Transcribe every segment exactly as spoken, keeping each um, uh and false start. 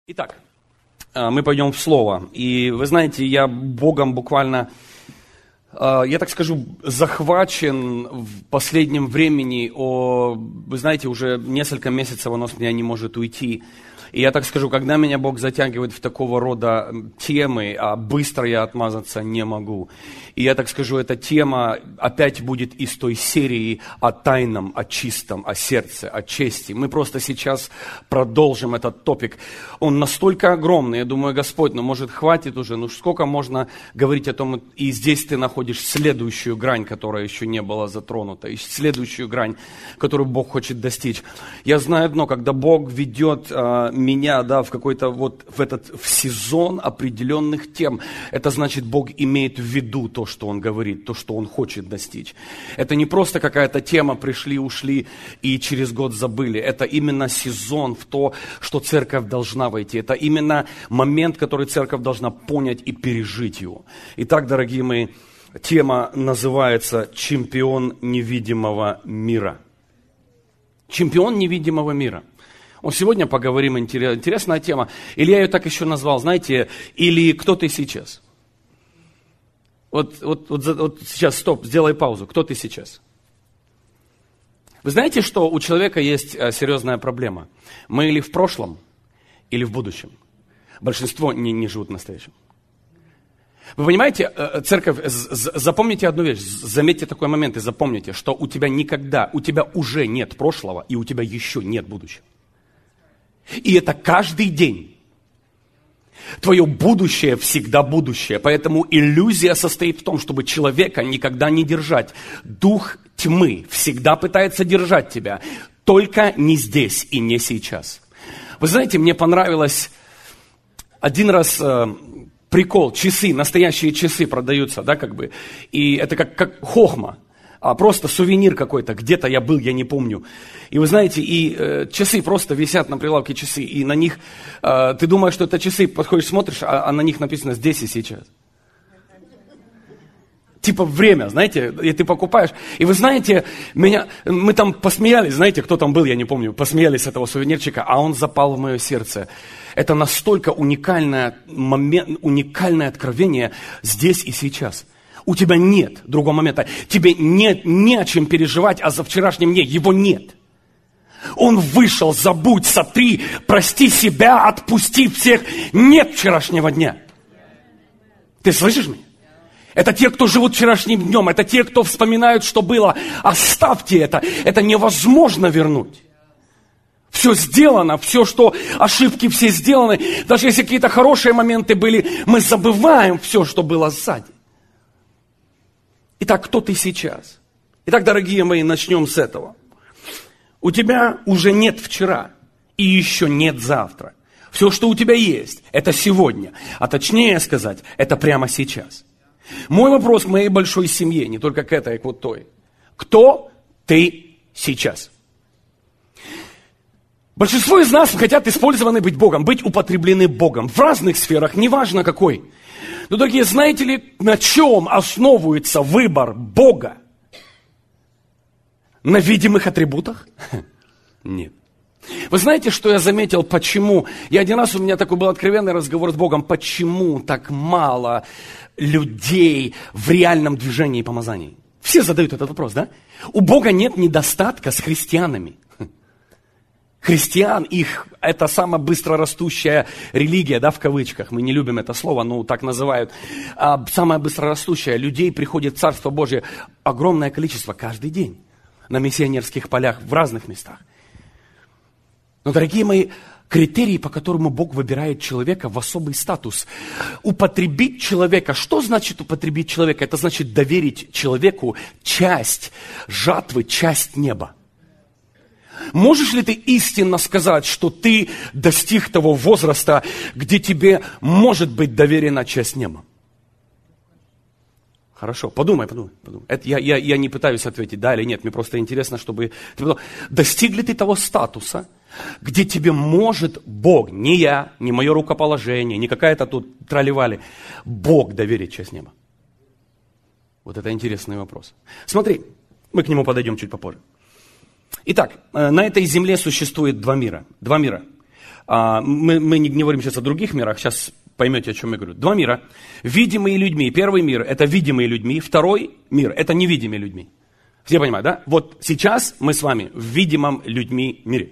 Итак, мы пойдем в Слово. И вы знаете, я Богом буквально, я так скажу, захвачен в последнем времени. О, вы знаете, уже несколько месяцев оно с меня не может уйти. И я так скажу, когда меня Бог затягивает в такого рода темы, а быстро я отмазаться не могу. И я так скажу, эта тема опять будет из той серии о тайном, о чистом, о сердце, о чести. Мы просто сейчас продолжим этот топик. Он настолько огромный, я думаю, Господь, ну может хватит уже, ну сколько можно говорить о том, и здесь ты находишь следующую грань, которая еще не была затронута, и следующую грань, которую Бог хочет достичь. Я знаю одно, когда Бог ведет меня, да, в какой-то вот в этот в сезон определенных тем, это значит, Бог имеет в виду то, что Он говорит, то, что Он хочет достичь. Это не просто какая-то тема, пришли, ушли и через год забыли. Это именно сезон в то, что церковь должна войти. Это именно момент, который церковь должна понять и пережить его. Итак, дорогие мои, тема называется «Чемпион невидимого мира». Чемпион невидимого мира. Вот сегодня поговорим, интересная тема. Или я ее так еще назвал, знаете, или кто ты сейчас? Вот, вот, вот, вот сейчас, стоп, сделай паузу. Кто ты сейчас? Вы знаете, что у человека есть серьезная проблема? Мы или в прошлом, или в будущем. Большинство не, не живут в настоящем. Вы понимаете, церковь, запомните одну вещь, заметьте такой момент и запомните, что у тебя никогда, у тебя уже нет прошлого, и у тебя еще нет будущего. И это каждый день. Твое будущее всегда будущее. Поэтому иллюзия состоит в том, чтобы человека никогда не держать. Дух тьмы всегда пытается держать тебя. Только не здесь и не сейчас. Вы знаете, мне понравилось один раз э, прикол. Часы, настоящие часы продаются, да, как бы. И это как, как хохма. А просто сувенир какой-то, где-то я был, я не помню. И вы знаете, и э, часы просто висят на прилавке, часы, и на них, э, ты думаешь, что это часы, подходишь, смотришь, а, а на них написано «здесь и сейчас». Типа время, знаете, и ты покупаешь. И вы знаете, меня, мы там посмеялись, знаете, кто там был, я не помню, посмеялись с этого сувенирчика, а он запал в мое сердце. Это настолько уникальное, момент, уникальное откровение здесь и сейчас. У тебя нет другого момента. Тебе нет, не о чем переживать, а за вчерашним днем его нет. Он вышел, забудь, сотри, прости себя, отпусти всех. Нет вчерашнего дня. Ты слышишь меня? Это те, кто живут вчерашним днем. Это те, кто вспоминают, что было. Оставьте это. Это невозможно вернуть. Все сделано, все, что ошибки все сделаны. Даже если какие-то хорошие моменты были, мы забываем все, что было сзади. Итак, кто ты сейчас? Итак, дорогие мои, начнем с этого. У тебя уже нет вчера и еще нет завтра. Все, что у тебя есть, это сегодня. А точнее сказать, это прямо сейчас. Мой вопрос к моей большой семье, не только к этой, а к вот той. Кто ты сейчас? Большинство из нас хотят использованы быть Богом, быть употреблены Богом в разных сферах, неважно какой. Но, дорогие, знаете ли, на чем основывается выбор Бога? На видимых атрибутах? Нет. Вы знаете, что я заметил, почему? Я один раз, у меня такой был откровенный разговор с Богом, почему так мало людей в реальном движении и помазании? Все задают этот вопрос, да? У Бога нет недостатка с христианами. Христиан, их, это самая быстрорастущая религия, да, в кавычках, мы не любим это слово, но так называют. А, самая быстрорастущая, людей приходит в Царство Божие огромное количество каждый день на миссионерских полях в разных местах. Но, дорогие мои, критерии, по которому Бог выбирает человека в особый статус. Употребить человека. Что значит употребить человека? Это значит доверить человеку часть жатвы, часть неба. Можешь ли ты истинно сказать, что ты достиг того возраста, где тебе может быть доверена часть неба? Хорошо, подумай, подумай. подумай. Это я, я, я не пытаюсь ответить, да или нет, мне просто интересно, чтобы... Ты подумал, достиг ли ты того статуса, где тебе может Бог, не я, не мое рукоположение, не какая-то тут трали-вали, Бог доверить часть неба? Вот это интересный вопрос. Смотри, мы к нему подойдем чуть попозже. Итак, на этой земле существует два мира. Два мира. Мы, мы не говорим сейчас о других мирах, сейчас поймете, о чем я говорю. Два мира. Видимые людьми. Первый мир – это видимые людьми. Второй мир – это невидимые людьми. Все понимают, да? Вот сейчас мы с вами в видимом людьми мире.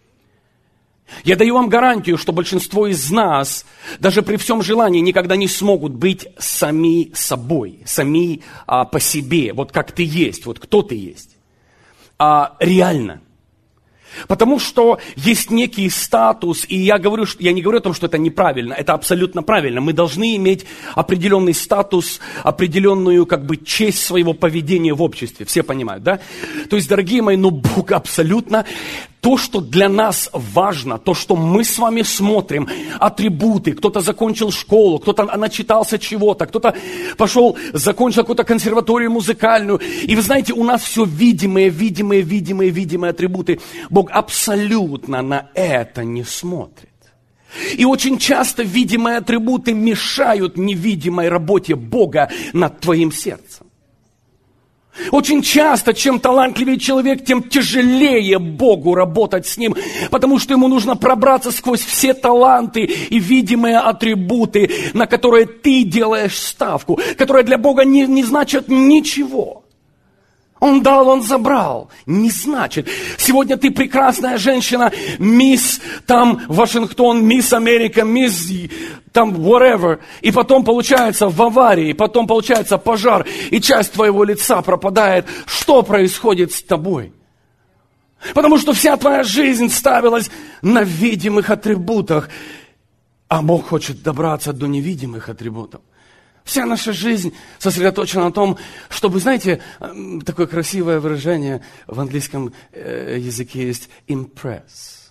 Я даю вам гарантию, что большинство из нас, даже при всем желании, никогда не смогут быть сами собой, сами а, по себе, вот как ты есть, вот кто ты есть. А, реально. Потому что есть некий статус, и я, говорю, я не говорю о том, что это неправильно, это абсолютно правильно. Мы должны иметь определенный статус, определенную как бы честь своего поведения в обществе. Все понимают, да? То есть, дорогие мои, ну Бог абсолютно... То, что для нас важно, то, что мы с вами смотрим, атрибуты, кто-то закончил школу, кто-то начитался чего-то, кто-то пошел, закончил какую-то консерваторию музыкальную. И вы знаете, у нас все видимые, видимые, видимые, видимые атрибуты. Бог абсолютно на это не смотрит. И очень часто видимые атрибуты мешают невидимой работе Бога над твоим сердцем. Очень часто, чем талантливее человек, тем тяжелее Богу работать с ним, потому что ему нужно пробраться сквозь все таланты и видимые атрибуты, на которые ты делаешь ставку, которые для Бога не, не значат ничего. Он дал, он забрал. Не значит. Сегодня ты прекрасная женщина, мисс там Вашингтон, мисс Америка, мисс там whatever. И потом получается в аварии, потом получается пожар, и часть твоего лица пропадает. Что происходит с тобой? Потому что вся твоя жизнь ставилась на видимых атрибутах, а Бог хочет добраться до невидимых атрибутов. Вся наша жизнь сосредоточена на том, чтобы, знаете, такое красивое выражение в английском языке есть impress.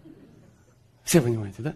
Все понимаете, да?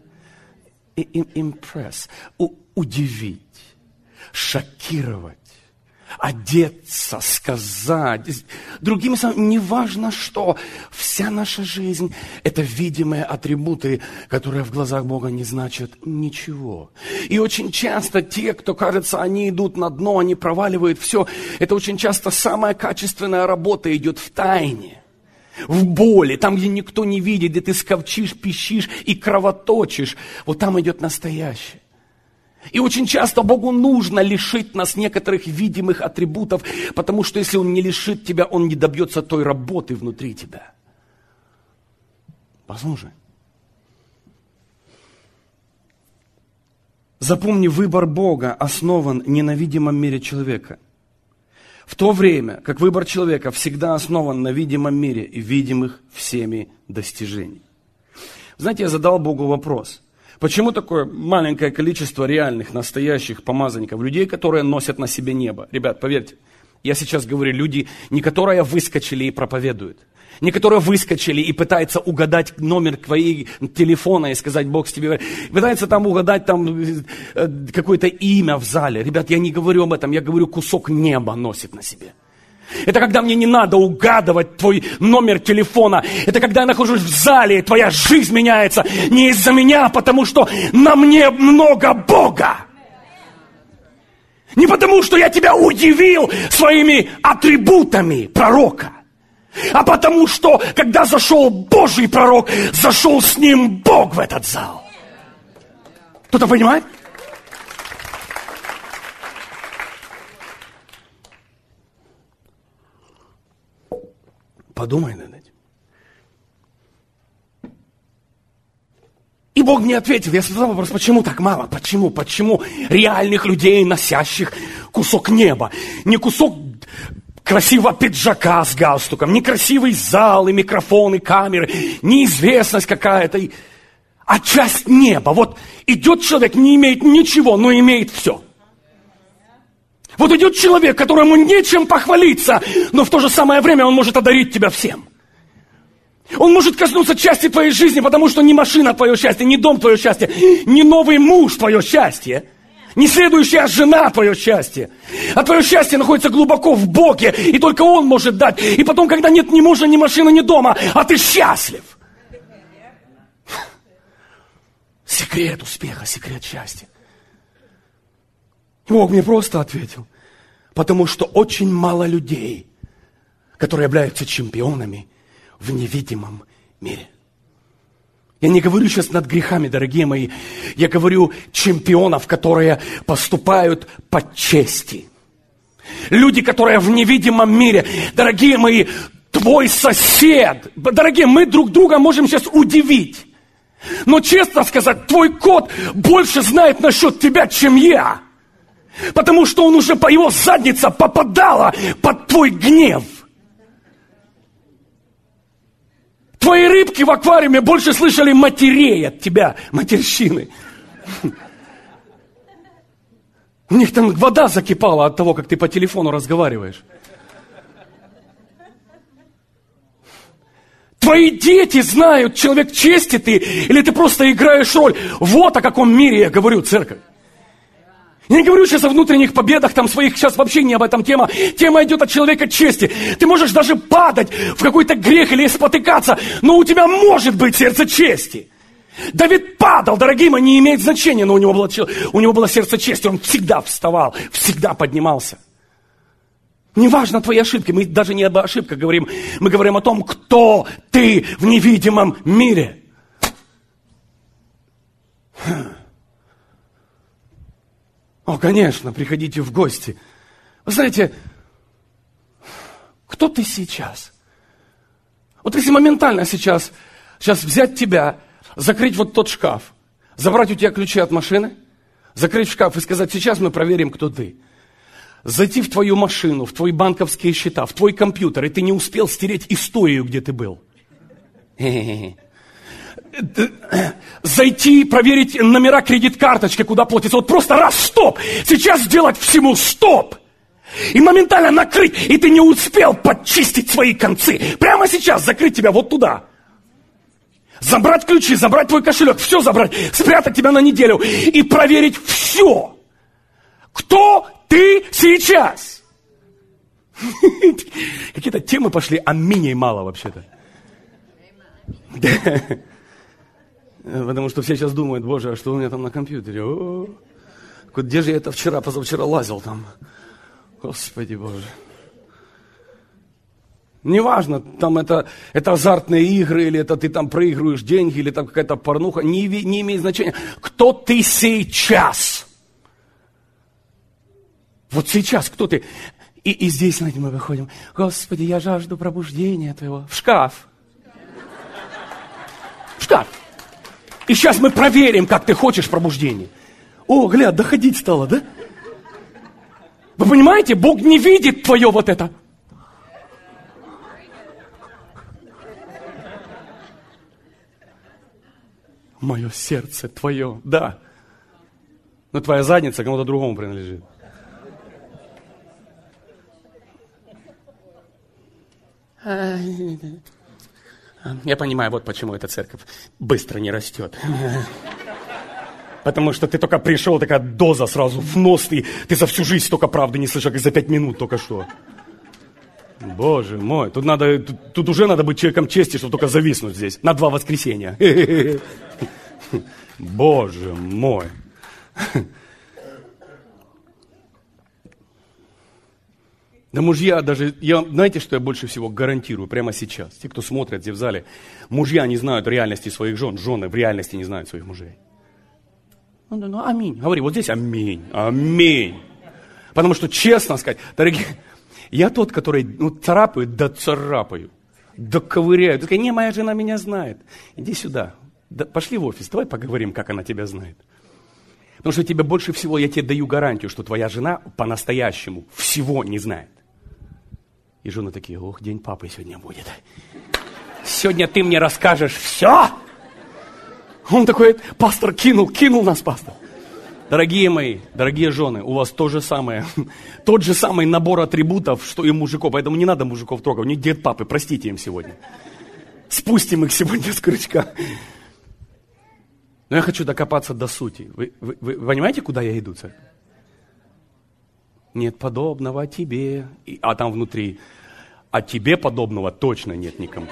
Impress. У- удивить, шокировать, одеться, сказать. Другими словами, не важно что. Вся наша жизнь – это видимые атрибуты, которые в глазах Бога не значат ничего. И очень часто те, кто, кажется, они идут на дно, они проваливают все, это очень часто самая качественная работа идет в тайне, в боли, там, где никто не видит, где ты скавчишь, пищишь и кровоточишь. Вот там идет настоящее. И очень часто Богу нужно лишить нас некоторых видимых атрибутов, потому что если Он не лишит тебя, Он не добьется той работы внутри тебя. Послушай. Запомни, выбор Бога основан не на видимом мире человека. В то время, как выбор человека всегда основан на видимом мире и видимых всеми достижениях. Знаете, я задал Богу вопрос. Почему такое маленькое количество реальных, настоящих помазанников, людей, которые носят на себе небо? Ребят, поверьте, я сейчас говорю, люди, не которые выскочили и проповедуют, не которые выскочили и пытаются угадать номер твоего телефона и сказать, Бог с тебе, пытаются там угадать там какое-то имя в зале. Ребят, я не говорю об этом, я говорю, кусок неба носит на себе. Это когда мне не надо угадывать твой номер телефона. Это когда я нахожусь в зале, и твоя жизнь меняется не из-за меня, потому что на мне много Бога. Не потому, что я тебя удивил своими атрибутами пророка, а потому, что когда зашел Божий пророк, зашел с ним Бог в этот зал. Кто-то понимает? Подумай над этим. И Бог мне ответил, я задал вопрос, почему так мало? Почему? Почему реальных людей, носящих кусок неба? Не кусок красивого пиджака с галстуком, не красивый зал, и микрофоны, камеры, неизвестность какая-то, а часть неба. Вот идет человек, не имеет ничего, но имеет все. Вот идет человек, которому нечем похвалиться, но в то же самое время он может одарить тебя всем. Он может коснуться части твоей жизни, потому что не машина твое счастье, не дом твое счастье, не новый муж твое счастье, не следующая жена твое счастье. А твое счастье находится глубоко в Боге, и только Он может дать. И потом, когда нет ни мужа, ни машины, ни дома, а ты счастлив. Секрет успеха, секрет счастья. И Бог мне просто ответил, потому что очень мало людей, которые являются чемпионами в невидимом мире. Я не говорю сейчас над грехами, дорогие мои. Я говорю чемпионов, которые поступают по чести. Люди, которые в невидимом мире. Дорогие мои, твой сосед. Дорогие, мы друг друга можем сейчас удивить. Но честно сказать, твой кот больше знает насчет тебя, чем я. Потому что он уже, по его задница попадала под твой гнев. Твои рыбки в аквариуме больше слышали матерей от тебя, матерщины. У них там вода закипала от того, как ты по телефону разговариваешь. Твои дети знают, человек чести ты, или ты просто играешь роль. Вот о каком мире я говорю, церковь. Я не говорю сейчас о внутренних победах там своих, сейчас вообще не об этом тема. Тема идет от человека чести. Ты можешь даже падать в какой-то грех или спотыкаться, но у тебя может быть сердце чести. Давид падал, дорогие мои, не имеет значения, но у него было, у него было сердце чести, он всегда вставал, всегда поднимался. Неважно твои ошибки, мы даже не об ошибках говорим, мы говорим о том, кто ты в невидимом мире. О, конечно, приходите в гости. Вы знаете, кто ты сейчас? Вот если моментально сейчас, сейчас взять тебя, закрыть вот тот шкаф, забрать у тебя ключи от машины, закрыть шкаф и сказать, сейчас мы проверим, кто ты. Зайти в твою машину, в твои банковские счета, в твой компьютер, и ты не успел стереть историю, где ты был. Зайти, проверить номера кредит-карточки, куда платится. Вот просто раз, стоп! Сейчас сделать всему стоп! И моментально накрыть, и ты не успел подчистить свои концы. Прямо сейчас закрыть тебя вот туда. Забрать ключи, забрать твой кошелек, все забрать, спрятать тебя на неделю и проверить все. Кто ты сейчас? Какие-то темы пошли, а миней мало вообще-то. Потому что все сейчас думают, боже, а что у меня там на компьютере? О, где же я это вчера, позавчера лазил там? Господи Боже. Неважно, там это, это азартные игры, или это ты там проигрываешь деньги, или там какая-то порнуха, не, не имеет значения. Кто ты сейчас? Вот сейчас кто ты? И, и здесь, знаете, мы выходим. Господи, я жажду пробуждения твоего. В шкаф. В шкаф. И сейчас мы проверим, как ты хочешь пробуждения. О, гля, доходить стало, да? Вы понимаете, Бог не видит твое вот это. Мое сердце твое, да. Но твоя задница кому-то другому принадлежит. Я понимаю, вот почему эта церковь быстро не растет. Потому что ты только пришел, такая доза сразу в нос, ты, ты за всю жизнь столько правды не слышал, как за пять минут только что. Боже мой, тут, надо, тут, тут уже надо быть человеком чести, чтобы только зависнуть здесь на два воскресенья. Боже мой. Да мужья даже, я, знаете, что я больше всего гарантирую прямо сейчас? Те, кто смотрят здесь в зале, мужья не знают реальности своих жен, жены в реальности не знают своих мужей. Ну, ну, ну, аминь. Говори, вот здесь аминь, аминь. Потому что, честно сказать, дорогие, я тот, который, ну, царапаю, да царапаю, да ковыряю. Ты сказать, не, моя жена меня знает. Иди сюда, да, пошли в офис, давай поговорим, как она тебя знает. Потому что тебе больше всего, я тебе даю гарантию, что твоя жена по-настоящему всего не знает. И жены такие, ох, день папы сегодня будет. Сегодня ты мне расскажешь все. Он такой, пастор кинул, кинул нас, пастор. Дорогие мои, дорогие жены, у вас то же самое, тот же самый набор атрибутов, что и мужиков. Поэтому не надо мужиков трогать. У них дед папы, простите им сегодня. Спустим их сегодня с крючка. Но я хочу докопаться до сути. Вы, вы, вы понимаете, куда я иду, церковь? Нет подобного тебе. И, а там внутри, а тебе подобного точно нет никому.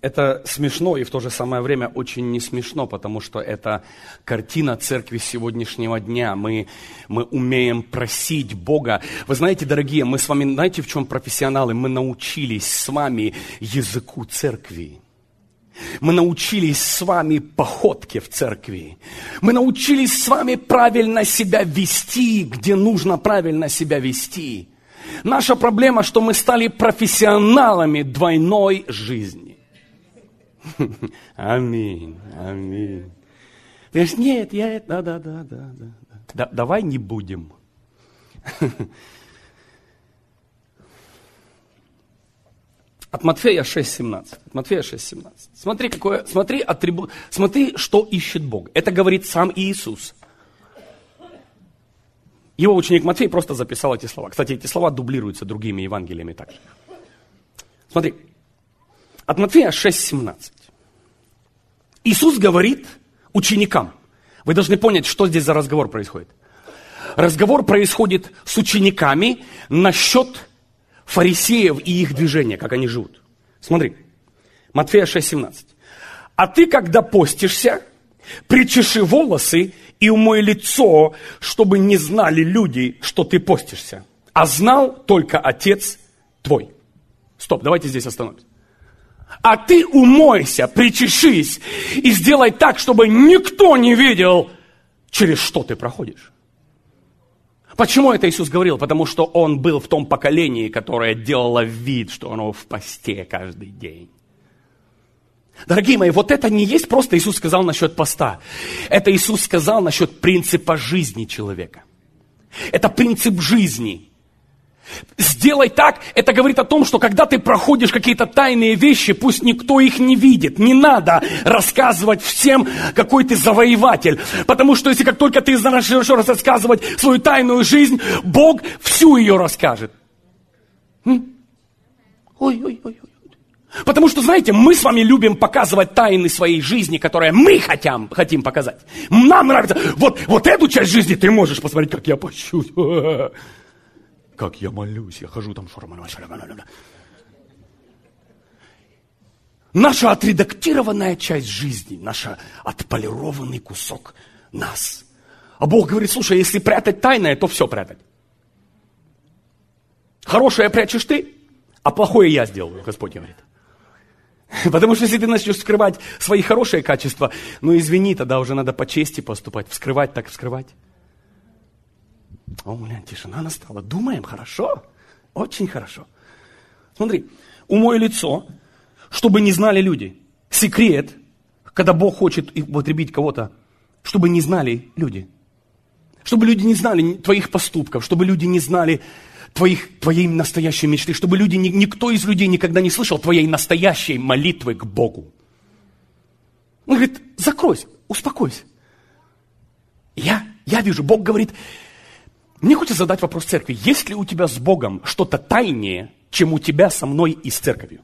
Это смешно и в то же самое время очень не смешно, потому что это картина церкви сегодняшнего дня. Мы, мы умеем просить Бога. Вы знаете, дорогие, мы с вами, знаете, в чем профессионалы? Мы научились с вами языку церкви. Мы научились с вами походке в церкви. Мы научились с вами правильно себя вести, где нужно правильно себя вести. Наша проблема, что мы стали профессионалами двойной жизни. Аминь, аминь. Ты говоришь, нет, я это, да, да, да, да, да. да давай не будем. От Матфея шесть семнадцать. От Матфея шесть семнадцать. Смотри, какое, смотри, атрибут, смотри, что ищет Бог. Это говорит сам Иисус. Его ученик Матфей просто записал эти слова. Кстати, эти слова дублируются другими Евангелиями также. Смотри. От Матфея шесть семнадцать. Иисус говорит ученикам. Вы должны понять, что здесь за разговор происходит. Разговор происходит с учениками насчет фарисеев и их движения, как они живут. Смотри, Матфея шесть семнадцать. А ты, когда постишься, причеши волосы и умой лицо, чтобы не знали люди, что ты постишься, а знал только Отец твой. Стоп, давайте здесь остановимся. А ты умойся, причешись и сделай так, чтобы никто не видел, через что ты проходишь. Почему это Иисус говорил? Потому что Он был в том поколении, которое делало вид, что оно в посте каждый день. Дорогие мои, вот это не есть просто Иисус сказал насчет поста. Это Иисус сказал насчет принципа жизни человека. Это принцип жизни. Сделай так, это говорит о том, что когда ты проходишь какие-то тайные вещи, пусть никто их не видит. Не надо рассказывать всем, какой ты завоеватель. Потому что если как только ты начнешь рассказывать свою тайную жизнь, Бог всю ее расскажет. Ой-ой-ой. Потому что, знаете, мы с вами любим показывать тайны своей жизни, которые мы хотим, хотим показать. Нам нравится. Вот, вот эту часть жизни ты можешь посмотреть, как я пощусь. Как я молюсь, я хожу там. Наша отредактированная часть жизни, наш отполированный кусок нас. А Бог говорит, слушай, если прятать тайное, то все прятать. Хорошее прячешь ты, а плохое я сделаю, Господь говорит. Потому что если ты начнешь скрывать свои хорошие качества, ну извини, тогда уже надо по чести поступать, вскрывать так вскрывать. О, бля, тишина настала. Думаем, хорошо, очень хорошо. Смотри, умой лицо, чтобы не знали люди. Секрет, когда Бог хочет употребить кого-то, чтобы не знали люди. Чтобы люди не знали твоих поступков, чтобы люди не знали твоих, твоей настоящей мечты, чтобы люди, никто из людей никогда не слышал твоей настоящей молитвы к Богу. Он говорит, закройся, успокойся. Я, я вижу, Бог говорит, мне хочется задать вопрос церкви, есть ли у тебя с Богом что-то тайнее, чем у тебя со мной и с церковью?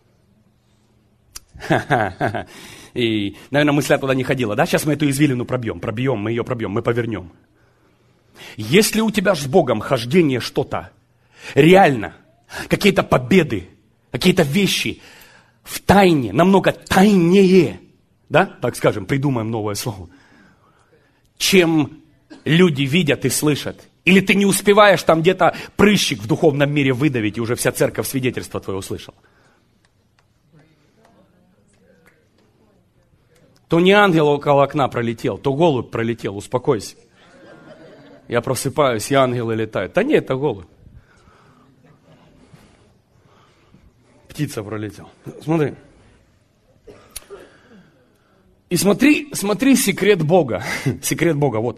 Ха-ха-ха. И, наверное, мысля туда не ходила, да? Сейчас мы эту извилину пробьем, пробьем, мы ее пробьем, мы повернем. Если у тебя с Богом хождение что-то, реально, какие-то победы, какие-то вещи в тайне, намного тайнее, да, так скажем, придумаем новое слово, чем люди видят и слышат. Или ты не успеваешь там где-то прыщик в духовном мире выдавить, и уже вся церковь свидетельство твое услышала. То не ангел около окна пролетел, то голубь пролетел, успокойся. Я просыпаюсь, и ангелы летают. Да нет, это голубь. Птица пролетела. Смотри. И смотри, смотри секрет Бога. Секрет Бога, вот.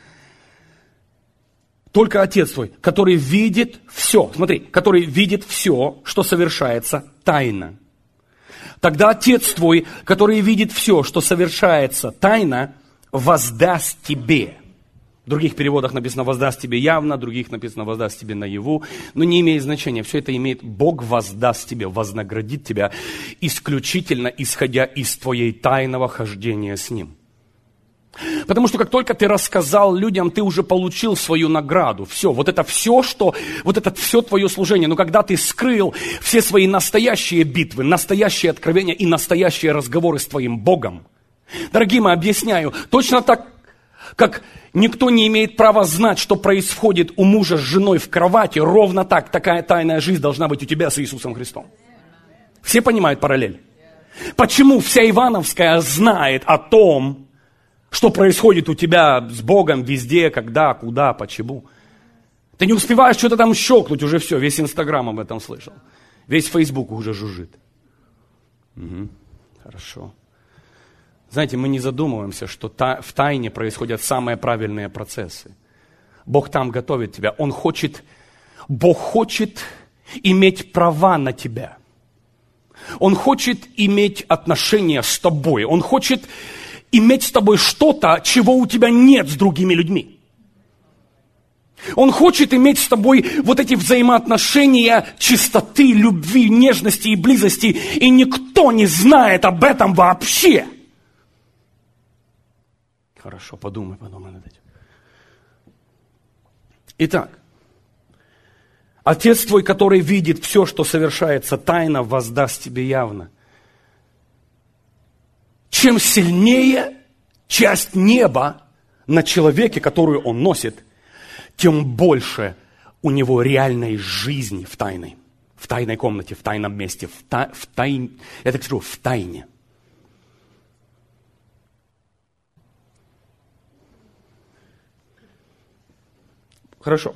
Только Отец твой, который видит все, смотри, который видит все, что совершается тайно. Тогда Отец твой, который видит все, что совершается тайно, воздаст тебе. В других переводах написано «воздаст тебе явно», в других написано «воздаст тебе наяву». Но не имеет значения. Все это имеет «Бог воздаст тебе», вознаградит тебя исключительно исходя из твоей тайного хождения с Ним. Потому что как только ты рассказал людям, ты уже получил свою награду. Все, вот это все, что, вот это все твое служение. Но когда ты скрыл все свои настоящие битвы, настоящие откровения и настоящие разговоры с твоим Богом, дорогие мои, объясняю, точно так, как никто не имеет права знать, что происходит у мужа с женой в кровати, ровно так, такая тайная жизнь должна быть у тебя с Иисусом Христом. Все понимают параллель? Почему вся Ивановская знает о том, что происходит у тебя с Богом везде, когда, куда, почему? Ты не успеваешь что-то там щелкнуть, уже все, весь Инстаграм об этом слышал. Весь Фейсбук уже жужжит. Угу, хорошо. Знаете, мы не задумываемся, что та, в тайне происходят самые правильные процессы. Бог там готовит тебя. Он хочет, Бог хочет иметь права на тебя. Он хочет иметь отношения с тобой. Он хочет иметь с тобой что-то, чего у тебя нет с другими людьми. Он хочет иметь с тобой вот эти взаимоотношения чистоты, любви, нежности и близости. И никто не знает об этом вообще. Хорошо, подумай, подумай над этим. Итак, Отец твой, который видит все, что совершается тайно, воздаст тебе явно. Чем сильнее часть неба на человеке, которую он носит, тем больше у него реальной жизни в тайной, в тайной комнате, в тайном месте, в, та, в тайне, я так скажу, в тайне. Хорошо.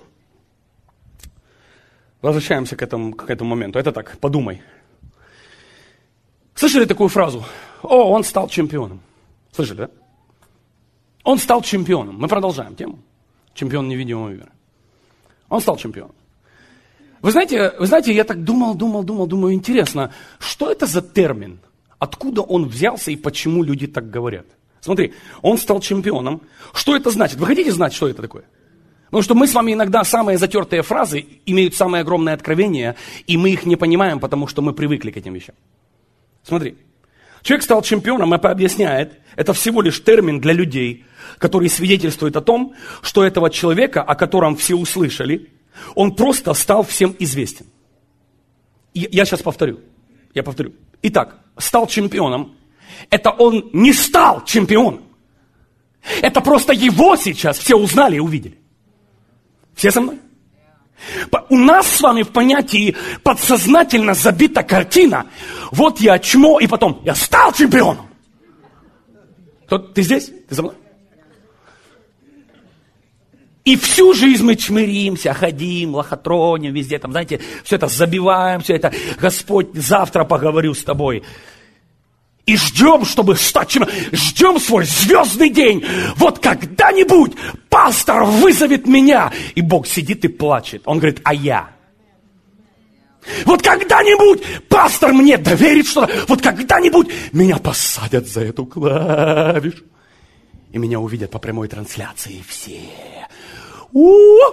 Возвращаемся к этому, к этому моменту. Это так, подумай. Слышали такую фразу? О, он стал чемпионом. Слышали, да? Он стал чемпионом. Мы продолжаем тему. Чемпион невидимого мира. Он стал чемпионом. Вы знаете, вы знаете, я так думал, думал, думал, думаю, интересно, что это за термин? Откуда он взялся и почему люди так говорят? Смотри, он стал чемпионом. Что это значит? Вы хотите знать, что это такое? Потому что мы с вами иногда самые затертые фразы имеют самое огромное откровение, и мы их не понимаем, потому что мы привыкли к этим вещам. Смотри, человек стал чемпионом, это объясняет, это всего лишь термин для людей, который свидетельствует о том, что этого человека, о котором все услышали, он просто стал всем известен. И я сейчас повторю, я повторю. Итак, стал чемпионом, это он не стал чемпионом. Это просто его сейчас все узнали и увидели. Все со мной? У нас с вами в понятии подсознательно забита картина. Вот я чмо, и потом я стал чемпионом. Кто, ты здесь? Ты со мной? И всю жизнь мы чмыримся, ходим, лохотроним везде, там, знаете, все это забиваем, все это, Господь, завтра поговорю с тобой. И ждем, чтобы стать чемпионом, ждем свой звездный день. Вот когда-нибудь пастор вызовет меня. И Бог сидит и плачет. Он говорит, а я? Вот когда-нибудь пастор мне доверит что-то. Вот когда-нибудь меня посадят за эту клавишу. И меня увидят по прямой трансляции все. У-у-у!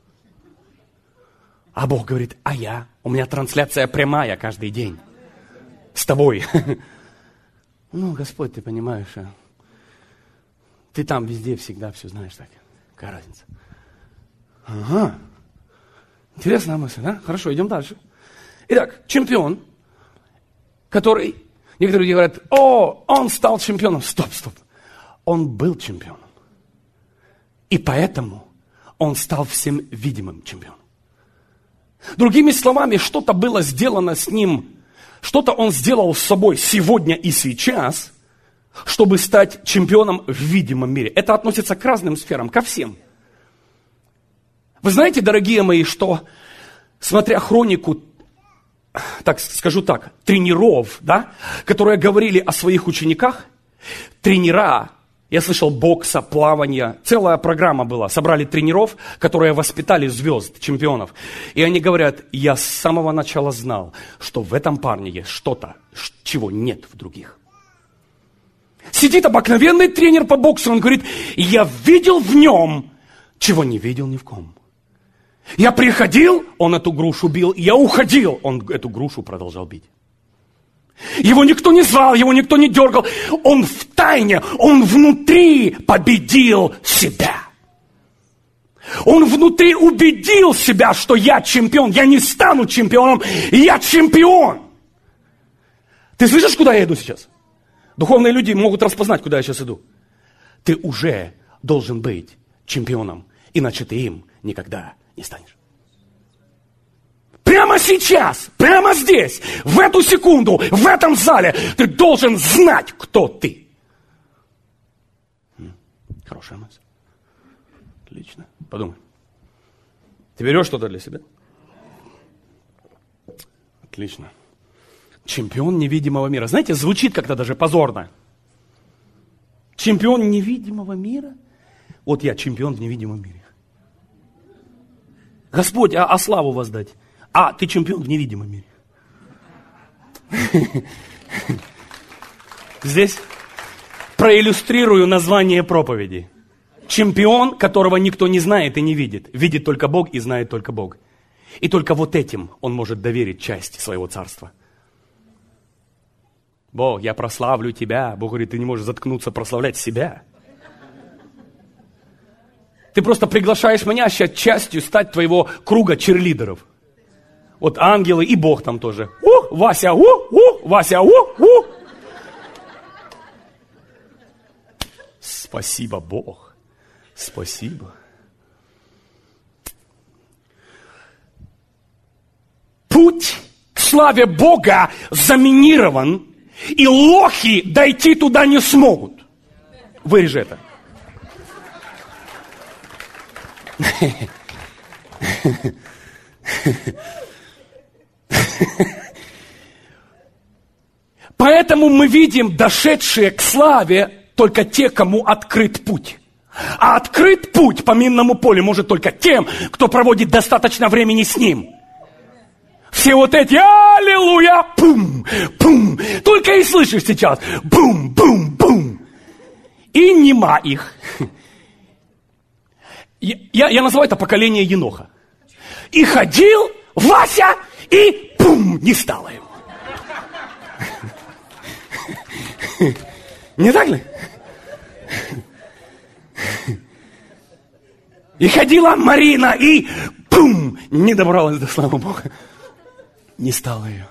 А Бог говорит, а я? У меня трансляция прямая каждый день. С тобой. Ну, Господь, ты понимаешь, а? Ты там везде всегда все знаешь, так. Какая разница? Ага. Интересная мысль, да? Хорошо, идем дальше. Итак, чемпион, который, некоторые люди говорят, о, он стал чемпионом. Стоп, стоп. Он был чемпионом. И поэтому он стал всем видимым чемпионом. Другими словами, что-то было сделано с ним, что-то он сделал с собой сегодня и сейчас, чтобы стать чемпионом в видимом мире. Это относится к разным сферам, ко всем. Вы знаете, дорогие мои, что, смотря хронику, так скажу так, тренеров, да, которые говорили о своих учениках, тренера, я слышал, бокса, плавания, целая программа была. Собрали тренеров, которые воспитали звезд, чемпионов. И они говорят, я с самого начала знал, что в этом парне есть что-то, чего нет в других. Сидит обыкновенный тренер по боксу, он говорит, я видел в нем, чего не видел ни в ком. Я приходил, он эту грушу бил, я уходил, он эту грушу продолжал бить. Его никто не звал, его никто не дергал. Он в тайне, он внутри победил себя. Он внутри убедил себя, что я чемпион. Я не стану чемпионом, я чемпион. Ты слышишь, куда я иду сейчас? Духовные люди могут распознать, куда я сейчас иду. Ты уже должен быть чемпионом, иначе ты им никогда не станешь. Прямо сейчас, прямо здесь, в эту секунду, в этом зале ты должен знать, кто ты. Хорошая мысль. Отлично. Подумай. Ты берешь что-то для себя? Отлично. Чемпион невидимого мира. Знаете, звучит как-то даже позорно. Чемпион невидимого мира? Вот я чемпион в невидимом мире. Господь, а, а славу воздать? А, ты чемпион в невидимом мире. Здесь проиллюстрирую название проповеди. Чемпион, которого никто не знает и не видит. Видит только Бог и знает только Бог. И только вот этим он может доверить часть своего царства. Бог, я прославлю тебя. Бог говорит, ты не можешь заткнуться, прославлять себя. Ты просто приглашаешь меня сейчас частью стать твоего круга черлидеров. Вот ангелы и Бог там тоже. У, Вася, у, у, Вася, у, у. Спасибо, Бог. Спасибо. Путь к славе Бога заминирован, и лохи дойти туда не смогут. Вырежи это. Поэтому мы видим дошедшие к славе только те, кому открыт путь. А открыт путь по минному полю может только тем, кто проводит достаточно времени с ним. Все вот эти аллилуйя, пум, пум, только и слышишь сейчас, бум, бум, бум. И нема их. Я, я называю это поколение Еноха. И ходил Вася, и пум, не стало его. Не так ли? И ходила Марина, и пум, не добралась до славы Бога. Не стало ее.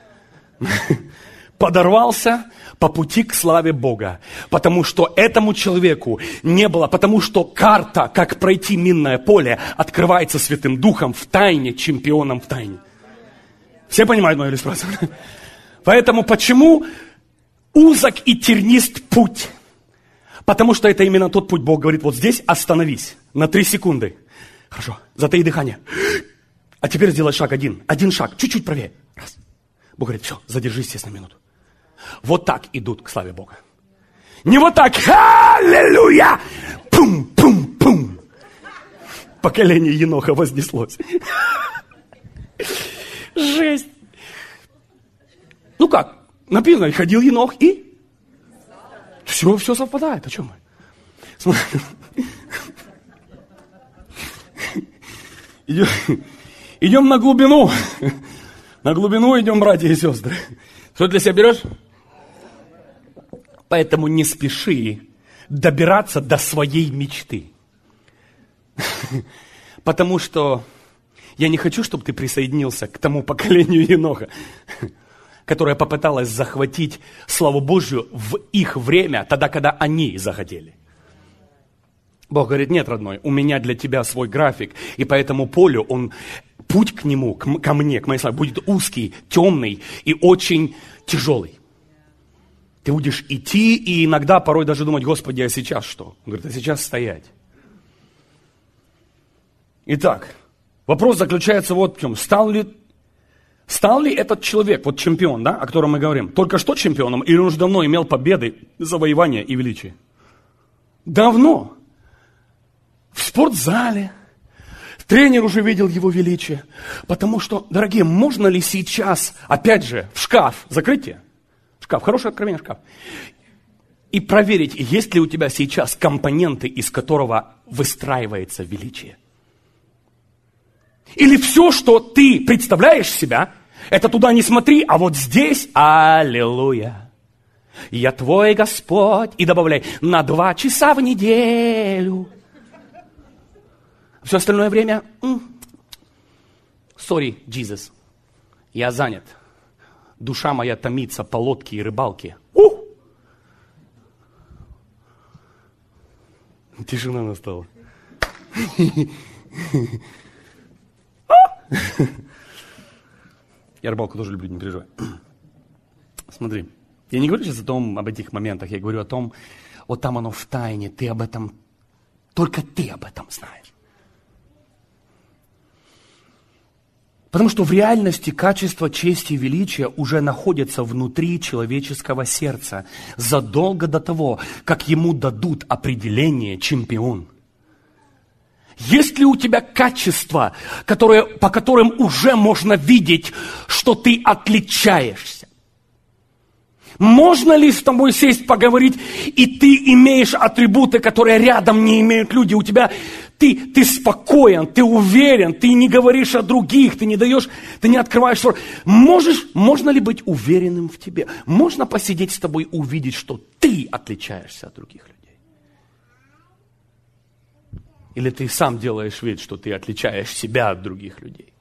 Подорвался по пути к славе Бога. Потому что этому человеку не было, потому что карта, как пройти минное поле, открывается Святым Духом в тайне, чемпионом в тайне. Все понимают мою иллюстрацию? Поэтому почему узок и тернист путь? Потому что это именно тот путь. Бог говорит, вот здесь остановись на три секунды. Хорошо, затаи дыхание. А теперь сделай шаг один. Один шаг, чуть-чуть правее. Раз. Бог говорит, все, задержись здесь на минуту. Вот так идут к славе Бога. Не вот так, аллилуйя, пум-пум-пум. Поколение Еноха вознеслось. Жесть. Ну как, написано, ходил Енох и... Все, все совпадает, о чем мы? Смотри. Идем, идем на глубину. На глубину идем, братья и сестры. Что для себя берешь? Поэтому не спеши добираться до своей мечты. Потому что я не хочу, чтобы ты присоединился к тому поколению Еноха, которое попыталось захватить славу Божью в их время, тогда, когда они захотели. Бог говорит, нет, родной, у меня для тебя свой график, и по этому полю он, путь к нему, к, ко мне, к моей славе, будет узкий, темный и очень тяжелый. Ты будешь идти и иногда порой даже думать, Господи, а сейчас что? Он говорит, а сейчас стоять. Итак, вопрос заключается вот в чем. Стал ли, стал ли этот человек, вот чемпион, да, о котором мы говорим, только что чемпионом, или он уже давно имел победы, завоевания и величие? Давно. В спортзале. Тренер уже видел его величие. Потому что, дорогие, можно ли сейчас, опять же, в шкаф, закрытие, шкаф, хорошее откровение, шкаф, и проверить, есть ли у тебя сейчас компоненты, из которого выстраивается величие? Или все, что ты представляешь себя, Это туда не смотри, а вот здесь, аллилуйя, я твой Господь. И добавляй, на два часа в неделю. Все остальное время, sorry, Jesus, я занят. Душа моя томится по лодке и рыбалке. Ух! Тишина настала. Я рыбалку тоже люблю, не переживай. Смотри, я не говорю сейчас о том, об этих моментах, я говорю о том, вот там оно в тайне, ты об этом, только ты об этом знаешь. Потому что в реальности качество чести и величия уже находится внутри человеческого сердца задолго до того, как ему дадут определение чемпион. Есть ли у тебя качества, которые, по которым уже можно видеть, что ты отличаешься? Можно ли с тобой сесть, поговорить, и ты имеешь атрибуты, которые рядом не имеют люди? У тебя ты, ты спокоен, ты уверен, ты не говоришь о других, ты не даешь, ты не открываешь рот. Можешь, можно ли быть уверенным в тебе? Можно посидеть с тобой, увидеть, что ты отличаешься от других людей? Или ты сам делаешь вид, что ты отличаешь себя от других людей?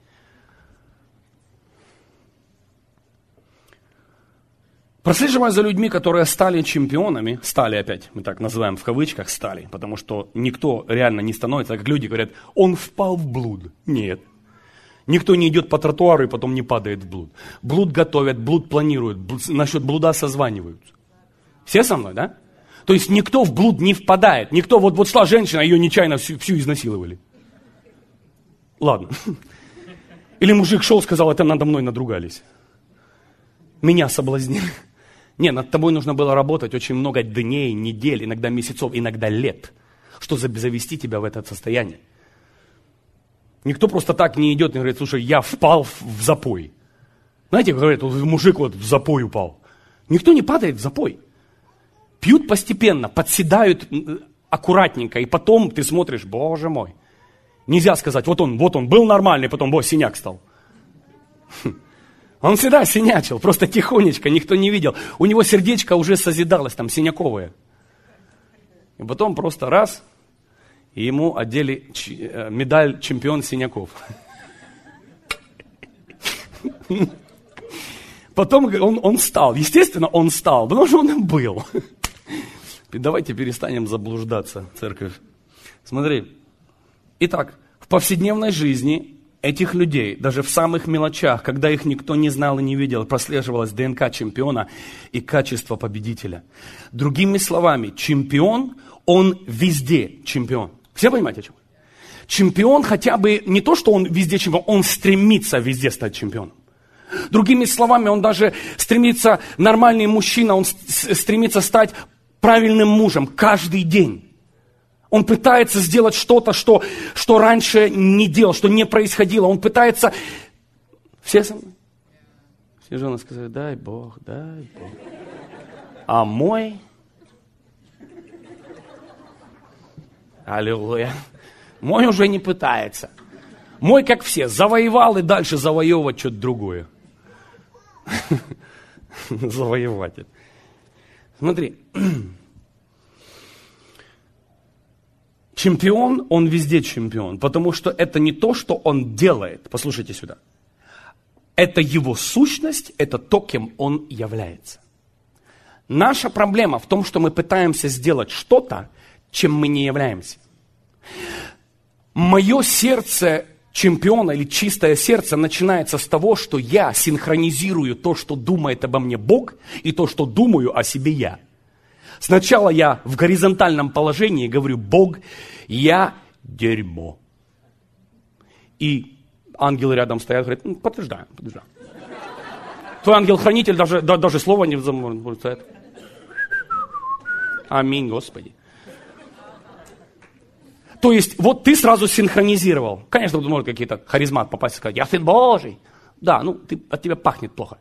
Прослеживая за людьми, которые стали чемпионами, стали опять, мы так называем в кавычках, стали, потому что никто реально не становится, как люди говорят, он впал в блуд. Нет. Никто не идет по тротуару и потом не падает в блуд. Блуд готовят, блуд планируют, блуд, насчет блуда созваниваются. Все со мной, да? То есть никто в блуд не впадает. Никто, вот, вот шла женщина, ее нечаянно всю, всю изнасиловали. Ладно. Или мужик шел, сказал, это надо мной надругались. Меня соблазнили. Не, над тобой нужно было работать очень много дней, недель, иногда месяцев, иногда лет, чтобы завести тебя в это состояние. Никто просто так не идет и говорит, слушай, я впал в запой. Знаете, говорят, мужик вот в запой упал. Никто не падает в запой. Пьют постепенно, подседают аккуратненько, и потом ты смотришь, боже мой. Нельзя сказать, вот он, вот он был нормальный, потом, бо, синяк стал. Он всегда синячил, просто тихонечко, никто не видел. У него сердечко уже созидалось, там, синяковое. И потом просто раз, и ему одели медаль чемпион синяков. Потом он, он стал, естественно, он стал, потому что он им был. Давайте перестанем заблуждаться, церковь. Смотри, итак, в повседневной жизни этих людей, даже в самых мелочах, когда их никто не знал и не видел, прослеживалась ДНК чемпиона и качество победителя. Другими словами, чемпион, он везде чемпион. Все понимаете, о чем? Чемпион хотя бы не то, что он везде чемпион, он стремится везде стать чемпионом. Другими словами, он даже стремится, нормальный мужчина, он стремится стать правильным мужем каждый день. Он пытается сделать что-то, что, что раньше не делал, что не происходило. Он пытается... Все со мной? Все жены сказали, дай Бог, дай Бог. А мой... Аллилуйя. Мой уже не пытается. Мой, как все, завоевал и дальше завоевывать что-то другое. Завоеватель. Смотри. Чемпион, он везде чемпион, потому что это не то, что он делает. Послушайте сюда. Это его сущность, это то, кем он является. Наша проблема в том, что мы пытаемся сделать что-то, чем мы не являемся. Мое сердце чемпиона или чистое сердце начинается с того, что я синхронизирую то, что думает обо мне Бог, и то, что думаю о себе я. Сначала я в горизонтальном положении говорю, Бог, я дерьмо. И ангелы рядом стоят, говорят, ну, подтверждаем, подтверждаем. Твой ангел-хранитель даже, да, даже слова не замолвляет. Аминь, Господи. То есть, вот ты сразу синхронизировал. Конечно, может какие-то харизмат попасть и сказать, я сын Божий. Да, ну, ты, от тебя пахнет плохо.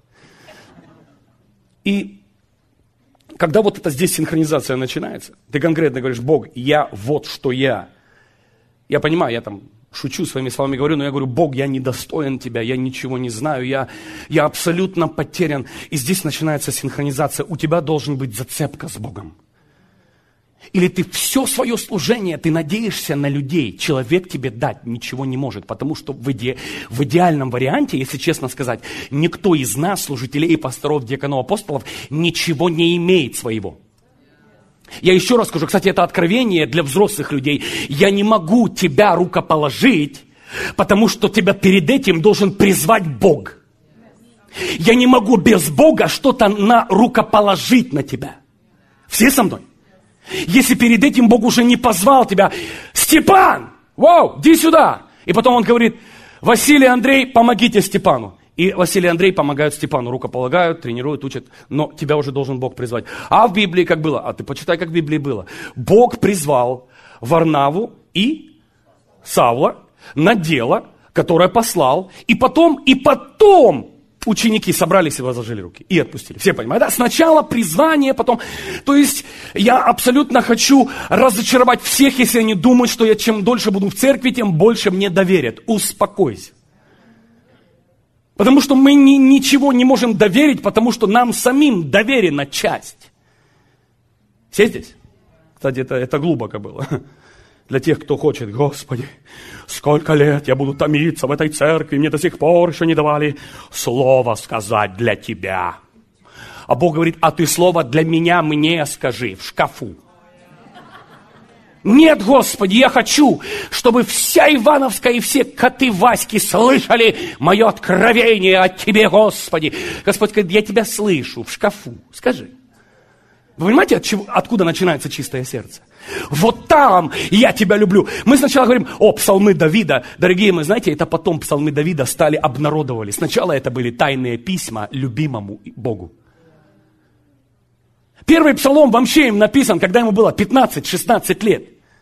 И когда вот эта здесь синхронизация начинается, ты конкретно говоришь, Бог, я вот что я. Я понимаю, я там Шучу своими словами, говорю, но я говорю: Бог, я недостоин Тебя, я ничего не знаю, я, я абсолютно потерян. И здесь начинается синхронизация. У тебя должен быть зацепка с Богом. Или ты все свое служение, ты надеешься на людей. Человек тебе дать ничего не может, потому что в, иде, в идеальном варианте, если честно сказать, никто из нас, служителей, пасторов, диаконов, апостолов, ничего не имеет своего. Я еще раз скажу, кстати, это откровение для взрослых людей. Я не могу тебя рукоположить, потому что тебя перед этим должен призвать Бог. Я не могу без Бога что-то на рукоположить на тебя. Все со мной? Если перед этим Бог уже не позвал тебя: Степан, вау, иди сюда. И потом он говорит: Василий, Андрей, помогите Степану. И Василий и Андрей помогают Степану, рукополагают, тренируют, учат. Но тебя уже должен Бог призвать. А в Библии как было? А ты почитай, как в Библии было. Бог призвал Варнаву и Савла на дело, которое послал. И потом, и потом ученики собрались и возложили руки. И отпустили. Все понимают, да? Сначала призвание, потом... То есть я абсолютно хочу разочаровать всех, если они думают, что я чем дольше буду в церкви, тем больше мне доверят. Успокойся. Потому что мы ни, ничего не можем доверить, потому что нам самим доверена часть. Все здесь? Кстати, это, это глубоко было. Для тех, кто хочет: Господи, сколько лет я буду томиться в этой церкви, мне до сих пор еще не давали слово сказать для Тебя. А Бог говорит: а ты слово для меня мне скажи в шкафу. Нет, Господи, я хочу, чтобы вся Ивановская и все коты Васьки слышали мое откровение от Тебе, Господи. Господь говорит: я Тебя слышу в шкафу. Скажи. Вы понимаете, от чего, откуда начинается чистое сердце? Вот там я Тебя люблю. Мы сначала говорим: о, псалмы Давида. Дорогие мои, знаете, это потом псалмы Давида стали, обнародовали. Сначала это были тайные письма любимому Богу. Первый псалом вообще им написан, когда ему было пятнадцать-шестнадцать лет.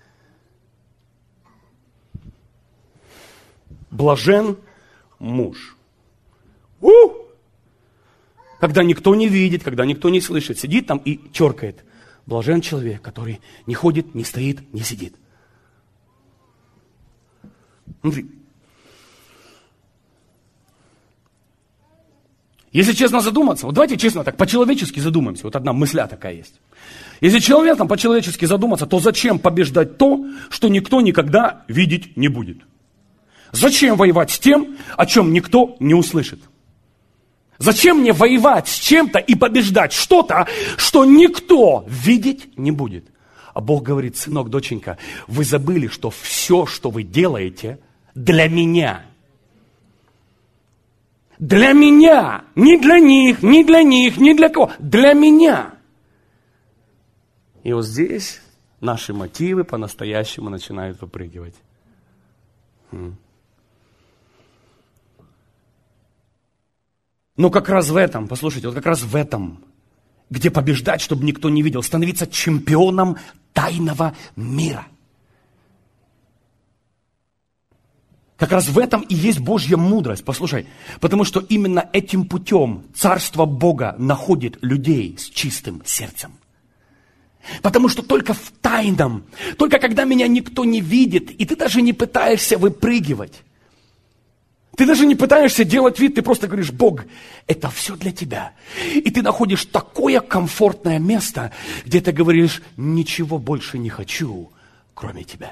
Блажен муж. У! Когда никто не видит, когда никто не слышит, сидит там и черкает. Блажен человек, который не ходит, не стоит, не сидит. Смотри. Если честно задуматься, вот давайте честно так, по-человечески задумаемся. Вот одна мысля такая есть. Если человеком по-человечески задуматься, то зачем побеждать то, что никто никогда видеть не будет? Зачем воевать с тем, о чем никто не услышит? Зачем мне воевать с чем-то и побеждать что-то, что никто видеть не будет? А Бог говорит: сынок, доченька, вы забыли, что все, что вы делаете, для меня. Для меня. Не для них, не для них, не для кого. Для меня. И вот здесь наши мотивы по-настоящему начинают выпрыгивать. Но как раз в этом, послушайте, вот как раз в этом, где побеждать, чтобы никто не видел, становиться чемпионом тайного мира. Как раз в этом и есть Божья мудрость, послушай, потому что именно этим путем Царство Бога находит людей с чистым сердцем. Потому что только в тайном, только когда меня никто не видит, и ты даже не пытаешься выпрыгивать, ты даже не пытаешься делать вид, ты просто говоришь: Бог, это все для Тебя. И ты находишь такое комфортное место, где ты говоришь: ничего больше не хочу, кроме Тебя.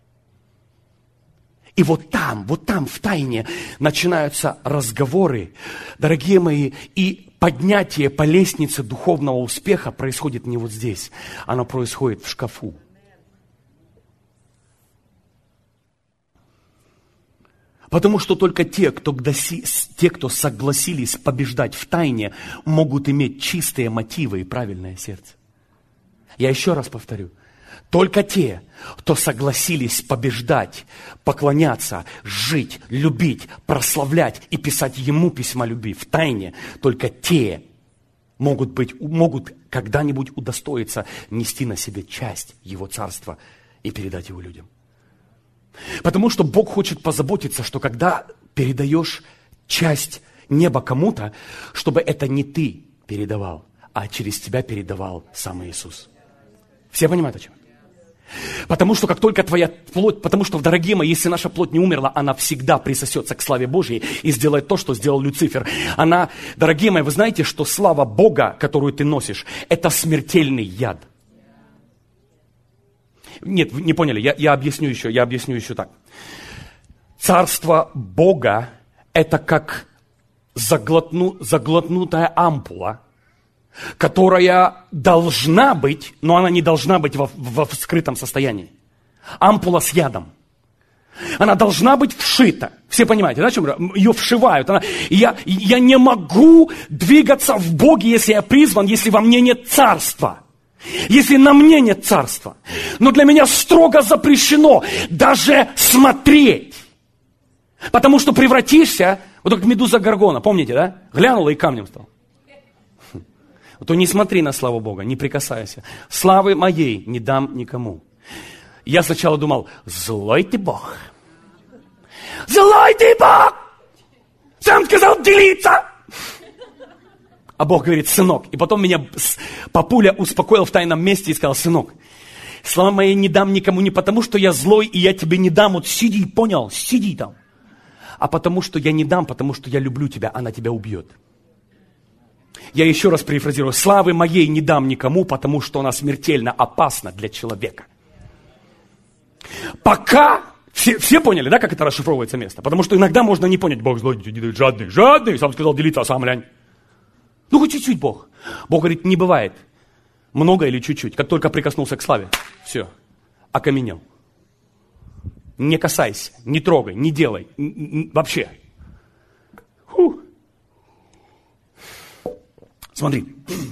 И вот там, вот там в тайне начинаются разговоры, дорогие мои, и поднятие по лестнице духовного успеха происходит не вот здесь, оно происходит в шкафу. Потому что только те, кто, те, кто согласились побеждать в тайне, могут иметь чистые мотивы и правильное сердце. Я еще раз повторю. Только те, кто согласились побеждать, поклоняться, жить, любить, прославлять и писать Ему письма любви в тайне, только те могут, быть, могут когда-нибудь удостоиться нести на себе часть Его Царства и передать Его людям. Потому что Бог хочет позаботиться, что когда передаешь часть неба кому-то, чтобы это не ты передавал, а через тебя передавал сам Иисус. Все понимают, о чем? Потому что как только твоя плоть, потому что, дорогие мои, если наша плоть не умерла, она всегда присосется к славе Божьей и сделает то, что сделал Люцифер. Она, дорогие мои, вы знаете, что слава Бога, которую ты носишь, это смертельный яд. Нет, вы не поняли, я, я объясню еще, я объясню еще так. Царство Бога это как заглотну, заглотнутая ампула, которая должна быть, но она не должна быть во, во скрытом состоянии. Ампула с ядом. Она должна быть вшита. Все понимаете, да, о чем? Ее вшивают. Она, я, я не могу двигаться в Боге, если я призван, если во мне нет царства. Если на мне нет царства. Но для меня строго запрещено даже смотреть. Потому что превратишься, вот как медуза Горгона, помните, да? Глянула и камнем стал. То не смотри на славу Бога, не прикасайся. Славы моей не дам никому. Я сначала думал, злой ты Бог. Злой ты Бог! Сам сказал делиться. А Бог говорит, сынок. И потом меня папуля успокоил в тайном месте и сказал, сынок, слава моей не дам никому не потому, что я злой, и я тебе не дам. Вот сиди, понял, сиди там. А потому, что я не дам, потому что я люблю тебя, она тебя убьет. Я еще раз перефразирую. Славы моей не дам никому, потому что она смертельно опасна для человека. Пока... Все, все поняли, да, как это расшифровывается место? Потому что иногда можно не понять. Бог злой, жадный, жадный. Сам сказал делиться, а сам лянь. Ну, хоть чуть-чуть Бог. Бог говорит, не бывает. Много или чуть-чуть. Как только прикоснулся к славе, все, окаменел. Не касайся, не трогай, не делай. Вообще. Фу. Смотри.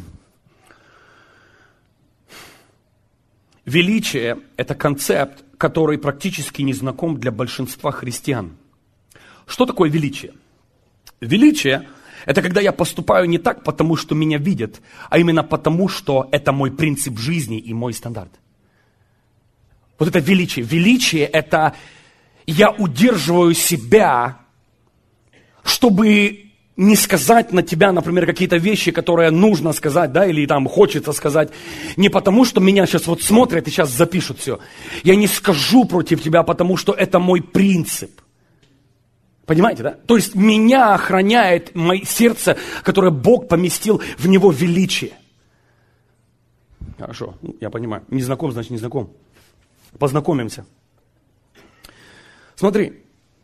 Величие – это концепт, который практически не знаком для большинства христиан. Что такое величие? Величие – это когда я поступаю не так, потому что меня видят, а именно потому, что это мой принцип жизни и мой стандарт. Вот это величие. Величие – это я удерживаю себя, чтобы не сказать на тебя, например, какие-то вещи, которые нужно сказать, да, или там хочется сказать, не потому, что меня сейчас вот смотрят и сейчас запишут все. Я не скажу против тебя, потому что это мой принцип. Понимаете, да? То есть меня охраняет мое сердце, которое Бог поместил в него величие. Хорошо, я понимаю. Не знаком, значит не знаком. Познакомимся. Смотри.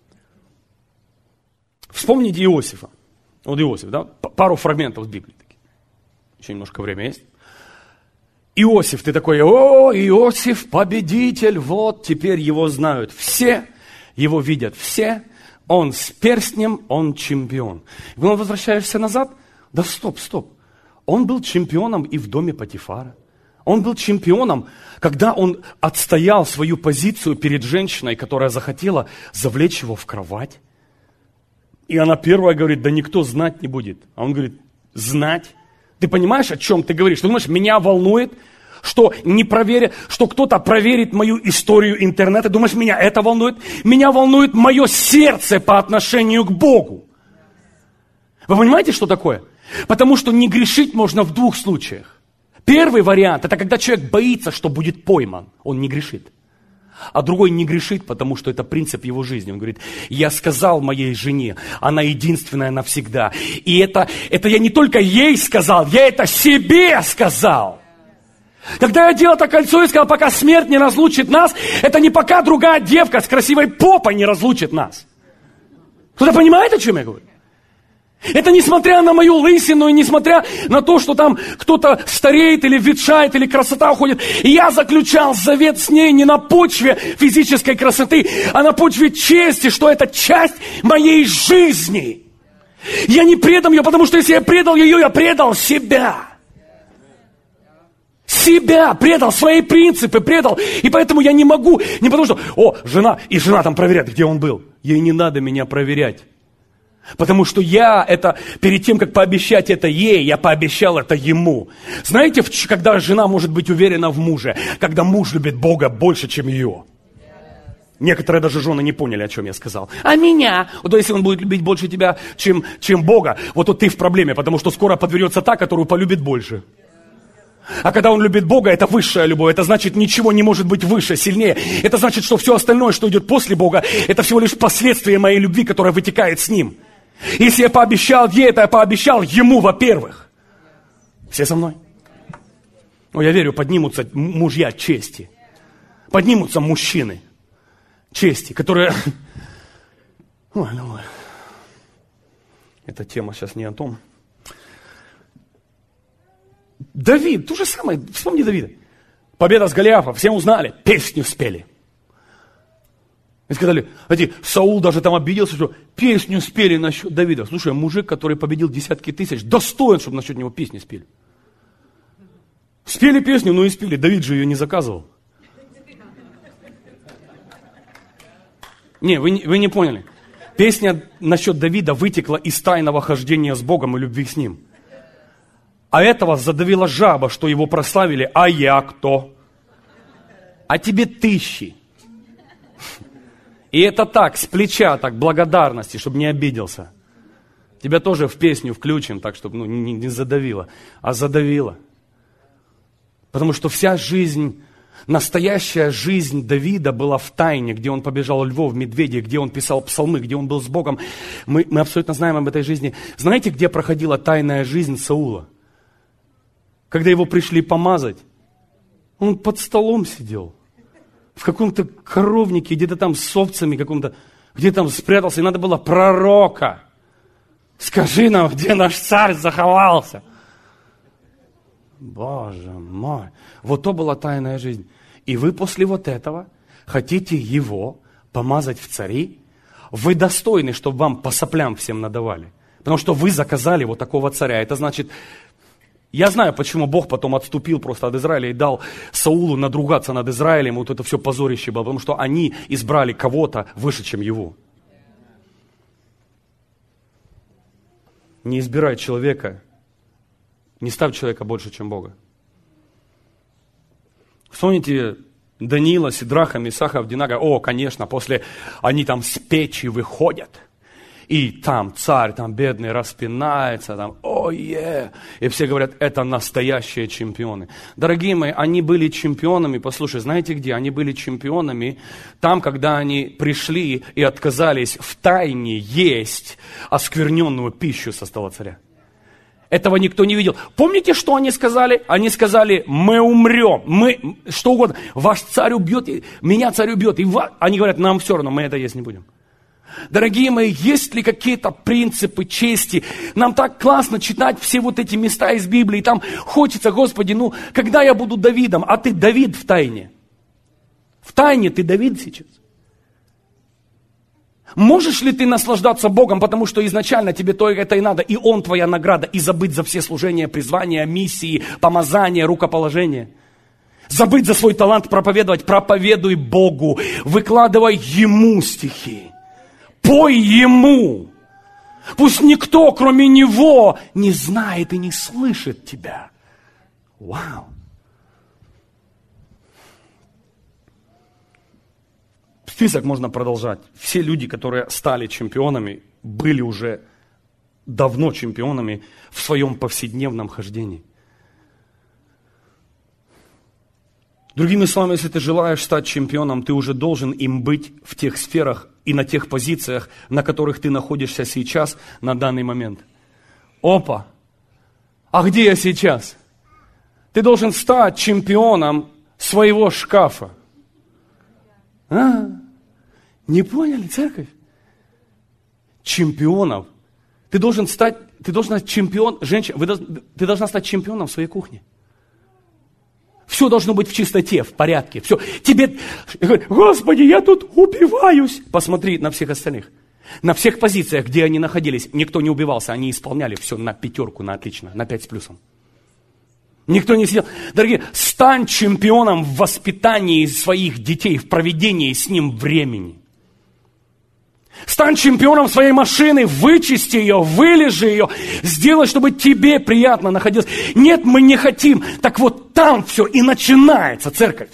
Вспомните Иосифа. Вот Иосиф, да? Пару фрагментов из Библии. Еще немножко времени есть. Иосиф, ты такой, о, Иосиф, победитель, вот, теперь его знают все, его видят все, он с перстнем, он чемпион. И когда возвращаешься назад, да стоп, стоп. Он был чемпионом и в доме Потифара. Он был чемпионом, когда он отстоял свою позицию перед женщиной, которая захотела завлечь его в кровать. И она первая говорит, да никто знать не будет. А он говорит, знать? Ты понимаешь, о чем ты говоришь? Ты думаешь, меня волнует, что не проверя, что кто-то проверит мою историю интернета? Думаешь, меня это волнует? Меня волнует мое сердце по отношению к Богу. Вы понимаете, что такое? Потому что не грешить можно в двух случаях. Первый вариант, это когда человек боится, что будет пойман. Он не грешит. А другой не грешит, потому что это принцип его жизни. Он говорит, я сказал моей жене, она единственная навсегда. И это, это я не только ей сказал, я это себе сказал. Когда я делал это кольцо и сказал, пока смерть не разлучит нас, это не пока другая девка с красивой попой не разлучит нас. Кто-то понимает, о чем я говорю? Это несмотря на мою лысину и несмотря на то, что там кто-то стареет или ветшает, или красота уходит. И я заключал завет с ней не на почве физической красоты, а на почве чести, что это часть моей жизни. Я не предам ее, потому что если я предал ее, я предал себя. Себя предал, свои принципы предал. И поэтому я не могу, не потому что, о, жена, и жена там проверяет, где он был. Ей не надо меня проверять. Потому что я это, перед тем, как пообещать это ей, я пообещал это ему. Знаете, когда жена может быть уверена в муже, когда муж любит Бога больше, чем ее. Некоторые даже жены не поняли, о чем я сказал. А меня? Вот если он будет любить больше тебя, чем, чем Бога, вот, вот ты в проблеме, потому что скоро подвернется та, которую полюбит больше. А когда он любит Бога, это высшая любовь. Это значит, ничего не может быть выше, сильнее. Это значит, что все остальное, что идет после Бога, это всего лишь последствия моей любви, которая вытекает с Ним. Если я пообещал ей, это я пообещал Ему, во-первых. Все со мной? Ну, я верю, поднимутся мужья чести. Поднимутся мужчины чести, которые... Ой, ну, эта тема сейчас не о том. Давид, то же самое, вспомни Давида. Победа с Голиафом, все узнали, песню спели. И сказали, эти, Саул даже там обиделся, что песню спели насчет Давида. Слушай, мужик, который победил десятки тысяч, достоин, чтобы насчет него песни спели. Спели песню, ну и спели, Давид же ее не заказывал. Не, вы, вы не поняли. Песня насчет Давида вытекла из тайного хождения с Богом и любви с Ним. А этого задавила жаба, что его прославили, а я кто? А тебе тысячи. И это так, с плеча, так, благодарности, чтобы не обиделся. Тебя тоже в песню включим, так, чтобы ну, не, не задавило, а задавило. Потому что вся жизнь, настоящая жизнь Давида была в тайне, где он побежал львов, медведей, где он писал псалмы, где он был с Богом. Мы, мы абсолютно знаем об этой жизни. Знаете, где проходила тайная жизнь Саула? Когда его пришли помазать, он под столом сидел. В каком-то коровнике, где-то там с овцами каком-то, где там спрятался. И надо было пророка. Скажи нам, где наш царь заховался. Боже мой. Вот то была тайная жизнь. И вы после вот этого хотите его помазать в цари? Вы достойны, чтобы вам по соплям всем надавали. Потому что вы заказали вот такого царя. Это значит... Я знаю, почему Бог потом отступил просто от Израиля и дал Саулу надругаться над Израилем. Вот это все позорище было, потому что они избрали кого-то выше, чем его. Не избирай человека, не ставь человека больше, чем Бога. Вспомните Даниила, Сидраха, Месаха, Авдинага. О, конечно, после они там с печи выходят. И там царь, там бедный, распинается, там, ой-е. И все говорят, это настоящие чемпионы. Дорогие мои, они были чемпионами, послушай, знаете где? Они были чемпионами там, когда они пришли и отказались втайне есть оскверненную пищу со стола царя. Этого никто не видел. Помните, что они сказали? Они сказали, мы умрем, мы, что угодно, ваш царь убьет, меня царь убьет. И ва... они говорят, нам все равно, мы это есть не будем. Дорогие мои, есть ли какие-то принципы чести? Нам так классно читать все вот эти места из Библии. Там хочется, Господи, ну, когда я буду Давидом? А ты Давид в тайне. В тайне ты Давид сейчас. Можешь ли ты наслаждаться Богом, потому что изначально тебе только это и надо, и Он твоя награда, и забыть за все служения, призвания, миссии, помазания, рукоположения? Забыть за свой талант проповедовать, проповедуй Богу, выкладывай Ему стихи. Пой Ему. Пусть никто, кроме Него, не знает и не слышит тебя. Вау. Список можно продолжать. Все люди, которые стали чемпионами, были уже давно чемпионами в своем повседневном хождении. Другими словами, если ты желаешь стать чемпионом, ты уже должен им быть в тех сферах и на тех позициях, на которых ты находишься сейчас, на данный момент. Опа! А где я сейчас? Ты должен стать чемпионом своего шкафа. А? Не поняли, церковь? Чемпионов. Ты должен стать, ты должна стать чемпион, женщина, вы, ты должна стать чемпионом в своей кухне. Все должно быть в чистоте, в порядке. Все. Тебе, Господи, я тут убиваюсь. Посмотри на всех остальных. На всех позициях, где они находились, никто не убивался. Они исполняли все на пятерку, на отлично, на пять с плюсом. Никто не сидел. Дорогие, стань чемпионом в воспитании своих детей, в проведении с ним времени. Стань чемпионом своей машины, вычисти ее, вылежи ее, сделай, чтобы тебе приятно находилось. Нет, мы не хотим. Так вот там все и начинается, церковь.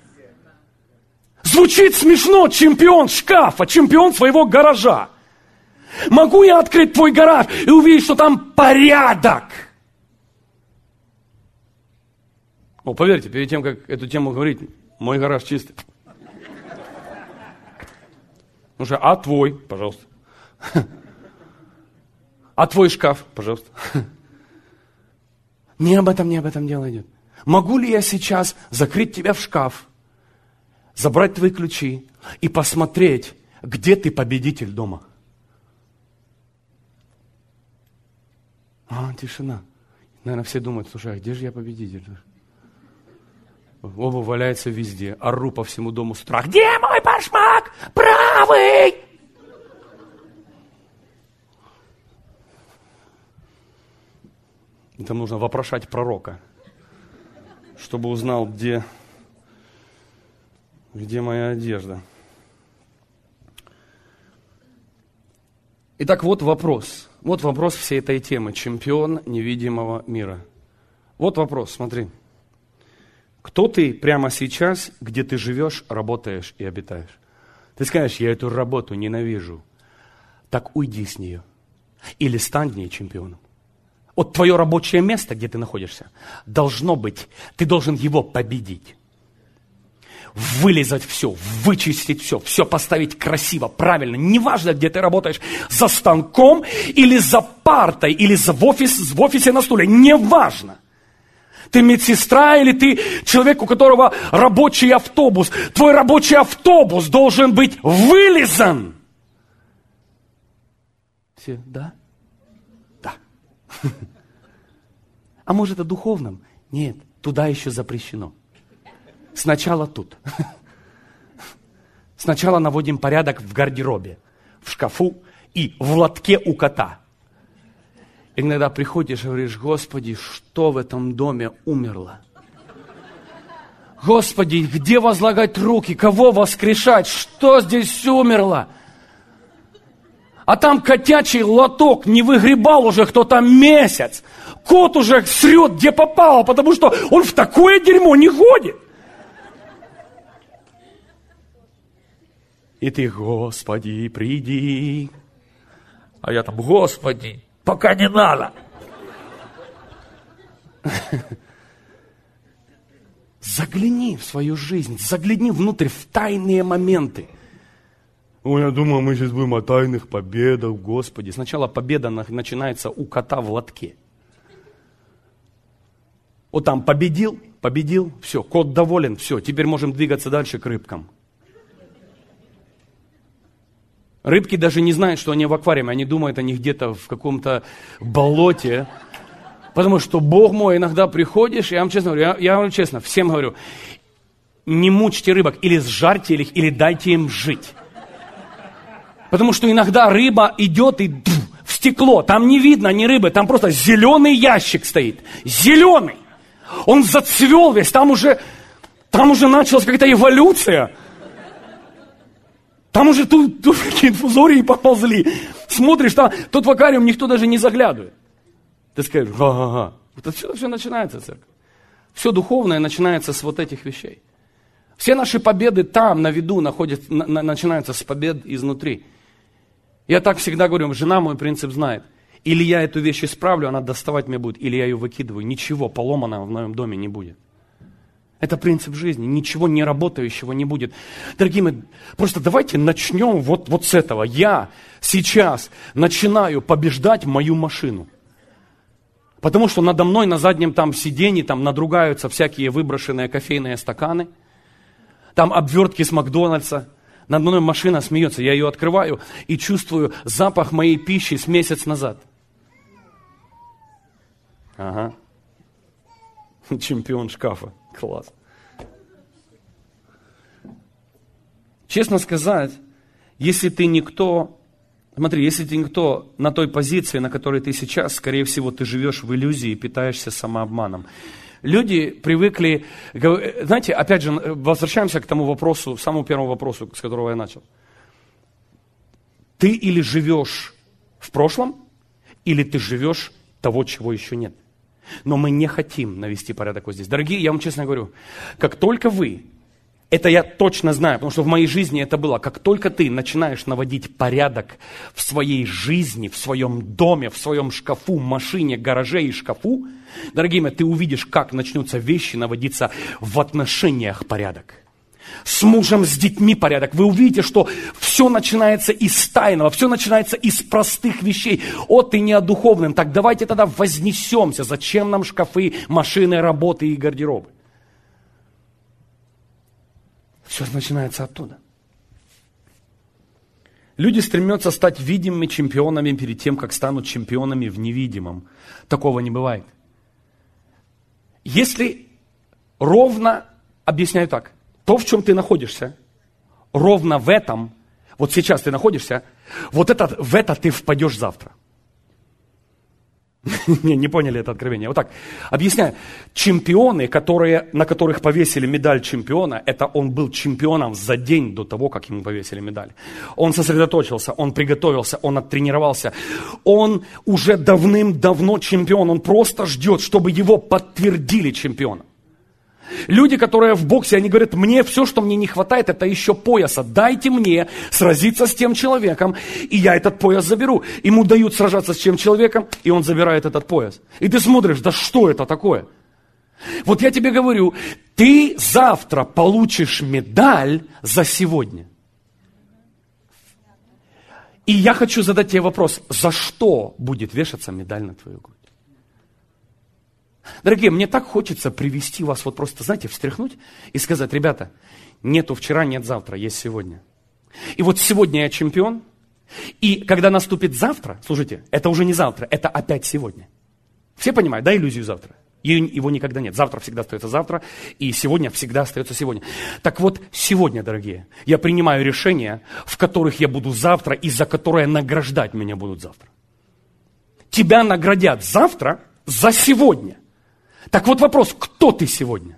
Звучит смешно, чемпион шкафа, чемпион своего гаража. Могу я открыть твой гараж и увидеть, что там порядок? О, поверьте, перед тем, как эту тему говорить, мой гараж чистый. Ну что, а твой, пожалуйста. А твой шкаф, пожалуйста. Не об этом, не об этом дело идет. Могу ли я сейчас закрыть тебя в шкаф, забрать твои ключи и посмотреть, где ты победитель дома? А, тишина. Наверное, все думают, слушай, а где же я победитель? Оба валяется везде, ору по всему дому с утра. Где мой башмак? Правый! И там нужно вопрошать пророка, чтобы узнал, где, где моя одежда. Итак, вот вопрос. Вот вопрос всей этой темы. Чемпион невидимого мира. Вот вопрос, смотри. Кто ты прямо сейчас, где ты живешь, работаешь и обитаешь? Ты скажешь, я эту работу ненавижу. Так уйди с нее. Или стань в ней чемпионом. Вот твое рабочее место, где ты находишься, должно быть, ты должен его победить. Вылизать все, вычистить все, все поставить красиво, правильно. Неважно, где ты работаешь, за станком или за партой, или за в, офис, в офисе на стуле, неважно. Ты медсестра или ты человек, у которого рабочий автобус. Твой рабочий автобус должен быть вылизан. Все, да? Да. А может, о духовном? Нет, туда еще запрещено. Сначала тут. Сначала наводим порядок в гардеробе, в шкафу и в лотке у кота. Иногда приходишь и говоришь, Господи, что в этом доме умерло? Господи, где возлагать руки? Кого воскрешать? Что здесь умерло? А там котячий лоток не выгребал уже кто-то месяц. Кот уже срет, где попало, потому что он в такое дерьмо не ходит. И ты, Господи, приди. А я там, Господи, пока не надо. Загляни в свою жизнь, загляни внутрь в тайные моменты. Ой, я думал, мы сейчас будем о тайных победах, Господи. Сначала победа начинается у кота в лотке. Вот там победил, победил, все, кот доволен, все, теперь можем двигаться дальше к рыбкам. Рыбки даже не знают, что они в аквариуме, они думают, они где-то в каком-то болоте. Потому что, Бог мой, иногда приходишь, я вам честно говорю, я, я вам честно, всем говорю, не мучьте рыбок, или сжарьте их, или дайте им жить. Потому что иногда рыба идет и в стекло, там не видно ни рыбы, там просто зеленый ящик стоит, зеленый. Он зацвел весь, там уже, там уже началась какая-то эволюция. Там уже тут, тут какие инфузории поползли. Смотришь, там, тот в аквариум никто даже не заглядывает. Ты скажешь, ага-ага. Это все, все начинается, церковь. Все духовное начинается с вот этих вещей. Все наши победы там, на виду, находят, на, на, начинаются с побед изнутри. Я так всегда говорю, жена мой принцип знает. Или я эту вещь исправлю, она доставать меня будет, или я ее выкидываю. Ничего поломанного в моем доме не будет. Это принцип жизни. Ничего не работающего не будет. Дорогие мои, просто давайте начнем вот, вот с этого. Я сейчас начинаю побеждать мою машину. Потому что надо мной на заднем там сиденье там надругаются всякие выброшенные кофейные стаканы. Там обвертки с Макдональдса. Надо мной машина смеется. Я ее открываю и чувствую запах моей пищи с месяц назад. Ага. Чемпион шкафа. Класс. Честно сказать, если ты никто, смотри, если ты никто на той позиции, на которой ты сейчас, скорее всего, ты живешь в иллюзии и питаешься самообманом. Люди привыкли, знаете, опять же, возвращаемся к тому вопросу, самому первому вопросу, с которого я начал. Ты или живешь в прошлом, или ты живешь того, чего еще нет. Но мы не хотим навести порядок вот здесь. Дорогие, я вам честно говорю, как только вы Это я точно знаю, потому что в моей жизни это было. Как только ты начинаешь наводить порядок в своей жизни, в своем доме, в своем шкафу, машине, гараже и шкафу, дорогие мои, ты увидишь, как начнутся вещи наводиться в отношениях порядок. С мужем, с детьми порядок. Вы увидите, что все начинается из тайного, все начинается из простых вещей. О, ты не о духовном. Так давайте тогда вознесемся. Зачем нам шкафы, машины, работы и гардеробы? Все начинается оттуда. Люди стремятся стать видимыми чемпионами перед тем, как станут чемпионами в невидимом. Такого не бывает. Если ровно, объясняю так, то, в чем ты находишься, ровно в этом, вот сейчас ты находишься, вот это, в это ты впадешь завтра. Не, не поняли это откровение. Вот так, объясняю. Чемпионы, которые, на которых повесили медаль чемпиона, это он был чемпионом за день до того, как ему повесили медаль. Он сосредоточился, он приготовился, он оттренировался. Он уже давным-давно чемпион. Он просто ждет, чтобы его подтвердили чемпионом. Люди, которые в боксе, они говорят, мне все, что мне не хватает, это еще пояса. Дайте мне сразиться с тем человеком, и я этот пояс заберу. Ему дают сражаться с тем человеком, и он забирает этот пояс. И ты смотришь, да что это такое? Вот я тебе говорю, ты завтра получишь медаль за сегодня. И я хочу задать тебе вопрос, за что будет вешаться медаль на твою грудь? Дорогие, мне так хочется привести вас, вот просто, знаете, встряхнуть и сказать, ребята, нету вчера, нет завтра, есть сегодня. И вот сегодня я чемпион, и когда наступит завтра, слушайте, это уже не завтра, это опять сегодня. Все понимают, да, иллюзию завтра? Его никогда нет. Завтра всегда остается завтра, и сегодня всегда остается сегодня. Так вот, сегодня, дорогие, я принимаю решения, в которых я буду завтра, и за которые награждать меня будут завтра. Тебя наградят завтра за сегодня. Так вот вопрос, кто ты сегодня?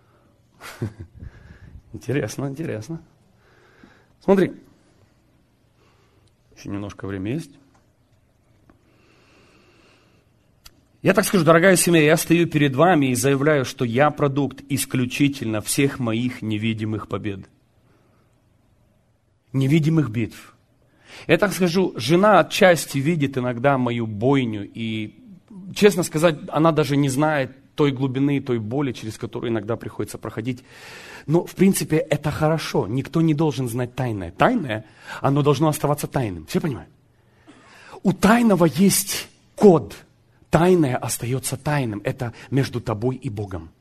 Интересно, интересно. Смотри. Еще немножко времени есть. Я так скажу, дорогая семья, я стою перед вами и заявляю, что я продукт исключительно всех моих невидимых побед. Невидимых битв. Я так скажу, жена отчасти видит иногда мою бойню, и, честно сказать, она даже не знает той глубины, той боли, через которую иногда приходится проходить. Но, в принципе, это хорошо. Никто не должен знать тайное. Тайное, оно должно оставаться тайным. Все понимают? У тайного есть код. Тайное остается тайным. Это между тобой и Богом.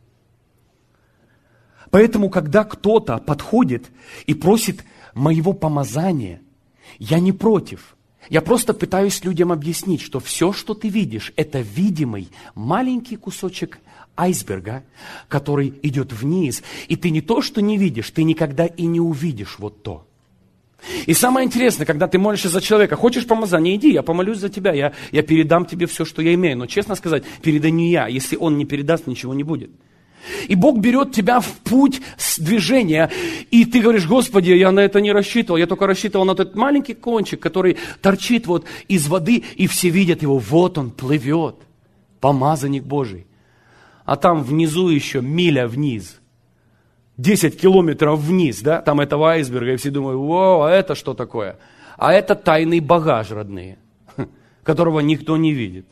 Поэтому, когда кто-то подходит и просит моего помазания, я не против. Я просто пытаюсь людям объяснить, что все, что ты видишь, это видимый маленький кусочек айсберга, который идет вниз. И ты не то, что не видишь, ты никогда и не увидишь вот то. И самое интересное, когда ты молишься за человека, хочешь помазания, иди, я помолюсь за тебя, я, я передам тебе все, что я имею. Но, честно сказать, передаю не я. Если он не передаст, ничего не будет. И Бог берет тебя в путь с движения, и ты говоришь, Господи, я на это не рассчитывал, я только рассчитывал на этот маленький кончик, который торчит вот из воды, и все видят его, вот он плывет, помазанник Божий. А там внизу еще миля вниз, десять километров вниз, да, там этого айсберга, и все думают, о, а это что такое? А это тайный багаж, родные, которого никто не видит.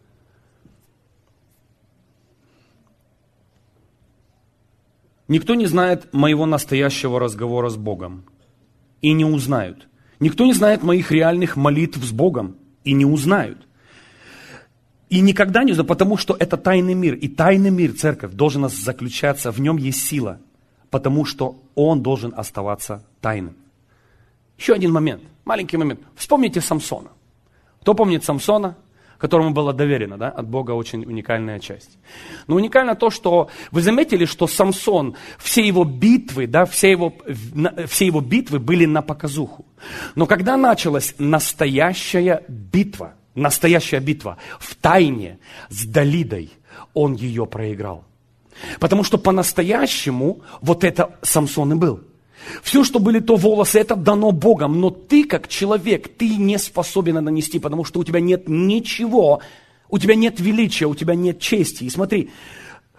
Никто не знает моего настоящего разговора с Богом и не узнают. Никто не знает моих реальных молитв с Богом и не узнают. И никогда не узнают, потому что это тайный мир. И тайный мир, церковь, должен заключаться, в нем есть сила, потому что он должен оставаться тайным. Еще один момент, маленький момент. Вспомните Самсона. Кто помнит Самсона? Которому было доверено, да, от Бога очень уникальная часть. Но уникально то, что вы заметили, что Самсон, все его битвы, да, все его, все его битвы были на показуху. Но когда началась настоящая битва, настоящая битва в тайне с Далидой, он ее проиграл. Потому что по-настоящему вот это Самсон и был. Все, что были то волосы, это дано Богом, но ты как человек, ты не способен это нанести, потому что у тебя нет ничего, у тебя нет величия, у тебя нет чести. И смотри,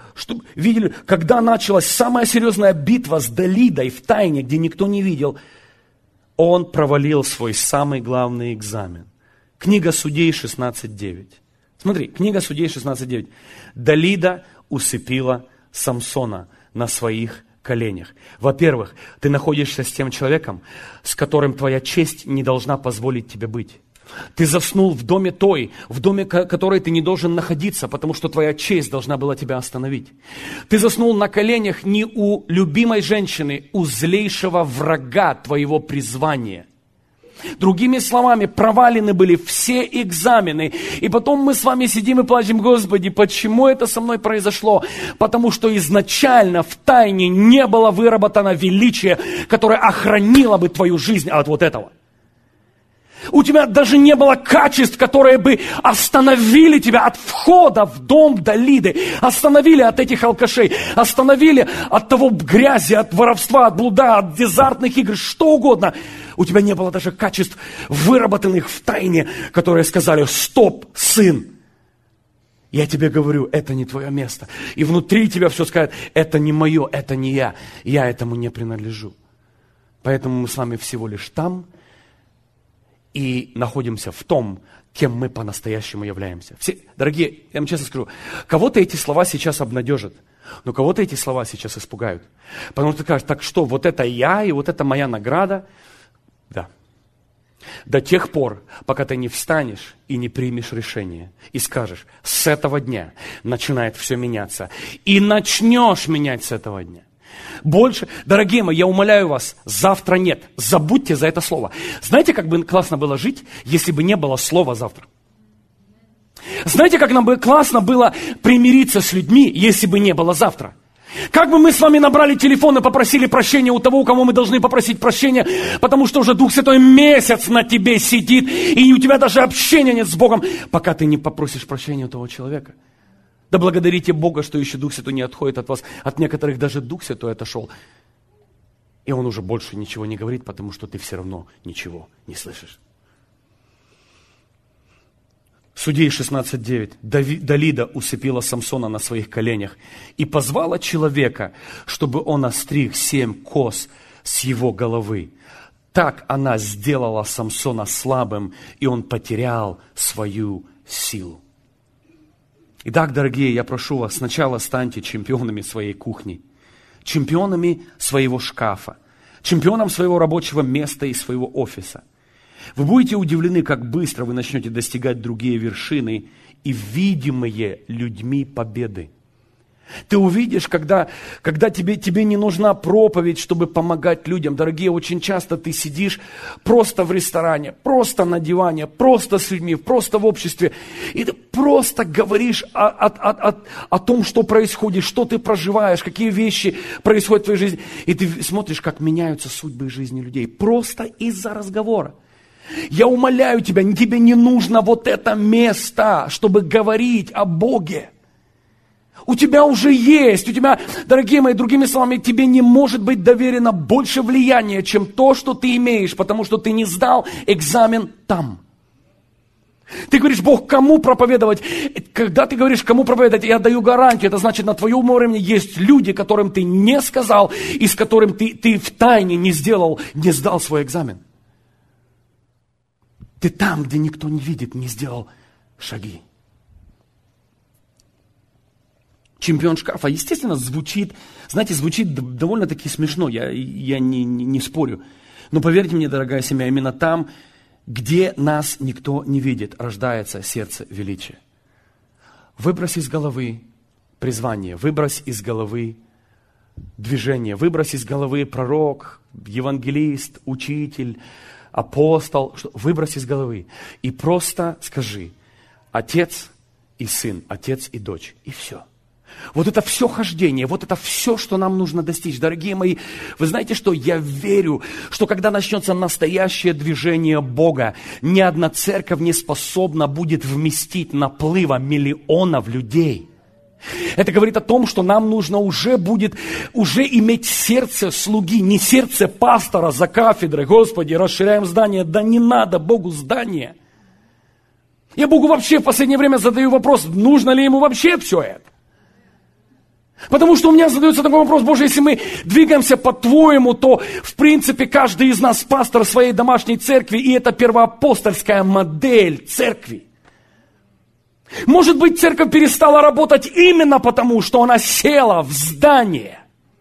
чтобы видели, когда началась самая серьезная битва с Далидой в тайне, где никто не видел, он провалил свой самый главный экзамен. Книга Судей шестнадцать девять. Смотри, книга Судей шестнадцать девять. Далида усыпила Самсона на своих коленях. Во-первых, ты находишься с тем человеком, с которым твоя честь не должна позволить тебе быть. Ты заснул в доме той, в доме, в которой ты не должен находиться, потому что твоя честь должна была тебя остановить. Ты заснул на коленях не у любимой женщины, у злейшего врага твоего призвания. Другими словами, провалены были все экзамены. И потом мы с вами сидим и плачем: Господи, почему это со мной произошло? Потому что изначально в тайне не было выработано величие, которое охранило бы твою жизнь от вот этого. У тебя даже не было качеств, которые бы остановили тебя от входа в дом Далиды, остановили от этих алкашей, остановили от того грязи, от воровства, от блуда, от азартных игр, что угодно. У тебя не было даже качеств, выработанных в тайне, которые сказали: стоп, сын, я тебе говорю, это не твое место. И внутри тебя все скажет: это не мое, это не я, я этому не принадлежу. Поэтому мы с вами всего лишь там, и находимся в том, кем мы по-настоящему являемся. Все, дорогие, я вам честно скажу, кого-то эти слова сейчас обнадежат, но кого-то эти слова сейчас испугают. Потому что ты скажешь: так что, вот это я, и вот это моя награда? Да. До тех пор, пока ты не встанешь и не примешь решение, и скажешь: с этого дня начинает все меняться, и начнешь менять с этого дня. Больше, дорогие мои, я умоляю вас, завтра нет. Забудьте за это слово. Знаете, как бы классно было жить, если бы не было слова завтра? Знаете, как нам бы классно было примириться с людьми, если бы не было завтра? Как бы мы с вами набрали телефон и попросили прощения у того, у кого мы должны попросить прощения, потому что уже Дух Святой месяц на тебе сидит, и у тебя даже общения нет с Богом, пока ты не попросишь прощения у того человека. Да благодарите Бога, что еще Дух Святой не отходит от вас. От некоторых даже Дух Святой отошел. И Он уже больше ничего не говорит, потому что ты все равно ничего не слышишь. Судей шестнадцать девять. Далида усыпила Самсона на своих коленях и позвала человека, чтобы он остриг семь кос с его головы. Так она сделала Самсона слабым, и он потерял свою силу. Итак, дорогие, я прошу вас, сначала станьте чемпионами своей кухни, чемпионами своего шкафа, чемпионом своего рабочего места и своего офиса. Вы будете удивлены, как быстро вы начнете достигать другие вершины и видимые людьми победы. Ты увидишь, когда, когда тебе, тебе не нужна проповедь, чтобы помогать людям. Дорогие, очень часто ты сидишь просто в ресторане, просто на диване, просто с людьми, просто в обществе. И ты просто говоришь о, о, о, о, о том, что происходит, что ты проживаешь, какие вещи происходят в твоей жизни. И ты смотришь, как меняются судьбы жизни людей. Просто из-за разговора. Я умоляю тебя, тебе не нужно вот это место, чтобы говорить о Боге. У тебя уже есть, у тебя, дорогие мои, другими словами, тебе не может быть доверено больше влияния, чем то, что ты имеешь, потому что ты не сдал экзамен там. Ты говоришь: Бог, кому проповедовать? Когда ты говоришь, кому проповедовать, я даю гарантию, это значит, на твоем уровне есть люди, которым ты не сказал, и с которым ты, ты в тайне не сделал, не сдал свой экзамен. Ты там, где никто не видит, не сделал шаги. Чемпион шкафа, естественно, звучит, знаете, звучит довольно-таки смешно, я, я не, не, не спорю. Но поверьте мне, дорогая семья, именно там, где нас никто не видит, рождается сердце величия. Выбрось из головы призвание, выбрось из головы движение, выбрось из головы пророк, евангелист, учитель, апостол, выбрось из головы. И просто скажи: отец и сын, отец и дочь, и все. Вот это все хождение, вот это все, что нам нужно достичь. Дорогие мои, вы знаете что? Я верю, что когда начнется настоящее движение Бога, ни одна церковь не способна будет вместить наплыва миллионов людей. Это говорит о том, что нам нужно уже будет, уже иметь сердце слуги, не сердце пастора за кафедрой. Господи, расширяем здание. Да не надо Богу здание. Я Богу вообще в последнее время задаю вопрос, нужно ли ему вообще все это? Потому что у меня задается такой вопрос: Боже, если мы двигаемся по-твоему, то в принципе каждый из нас пастор своей домашней церкви, и это первоапостольская модель церкви. Может быть, церковь перестала работать именно потому, что она села в здание.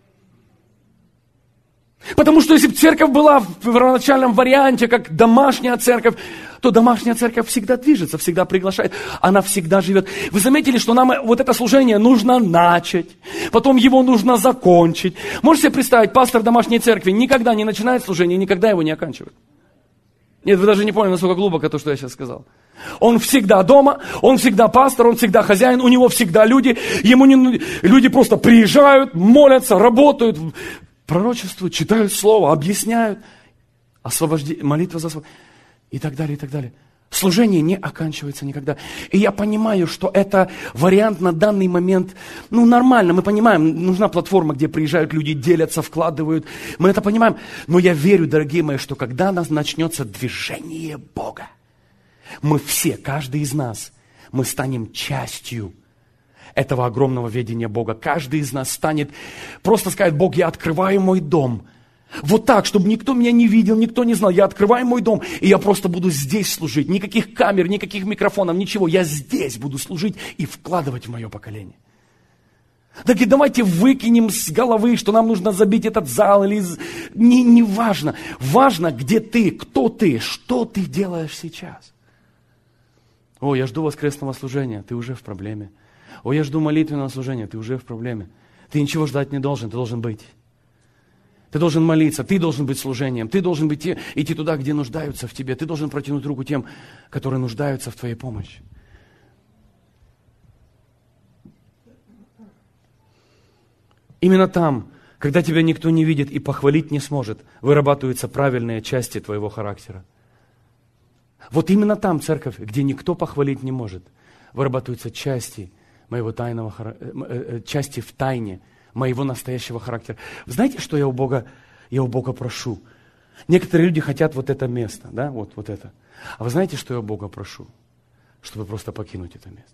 Потому что если бы церковь была в первоначальном варианте, как домашняя церковь, то домашняя церковь всегда движется, всегда приглашает, она всегда живет. Вы заметили, что нам вот это служение нужно начать, потом его нужно закончить. Можете себе представить, пастор домашней церкви никогда не начинает служение, никогда его не оканчивает. Нет, вы даже не поняли, насколько глубоко то, что я сейчас сказал. Он всегда дома, он всегда пастор, он всегда хозяин, у него всегда люди, ему не, люди просто приезжают, молятся, работают, пророчествуют, читают слово, объясняют, освобождение, молитва за освобождение и так далее, и так далее. Служение не оканчивается никогда. И я понимаю, что это вариант на данный момент, ну, нормально. Мы понимаем, нужна платформа, где приезжают люди, делятся, вкладывают. Мы это понимаем. Но я верю, дорогие мои, что когда нас начнется движение Бога, мы все, каждый из нас, мы станем частью этого огромного ведения Бога. Каждый из нас станет, просто скажет: Бог, я открываю мой дом. Вот так, чтобы никто меня не видел, никто не знал. Я открываю мой дом, и я просто буду здесь служить. Никаких камер, никаких микрофонов, ничего. Я здесь буду служить и вкладывать в мое поколение. Так и давайте выкинем с головы, что нам нужно забить этот зал. Или... Не, не важно. Важно, где ты, кто ты, что ты делаешь сейчас. О, я жду воскресного служения, ты уже в проблеме. О, я жду молитвенного служения, ты уже в проблеме. Ты ничего ждать не должен, ты должен быть. Ты должен молиться, ты должен быть служением, ты должен быть, идти туда, где нуждаются в тебе. Ты должен протянуть руку тем, которые нуждаются в твоей помощи. Именно там, когда тебя никто не видит и похвалить не сможет, вырабатываются правильные части твоего характера. Вот именно там, церковь, где никто похвалить не может, вырабатываются части моего тайного, части в тайне моего настоящего характера. Вы знаете, что я у Бога, я у Бога прошу? Некоторые люди хотят вот это место, да, вот, вот это. А вы знаете, что я у Бога прошу? Чтобы просто покинуть это место.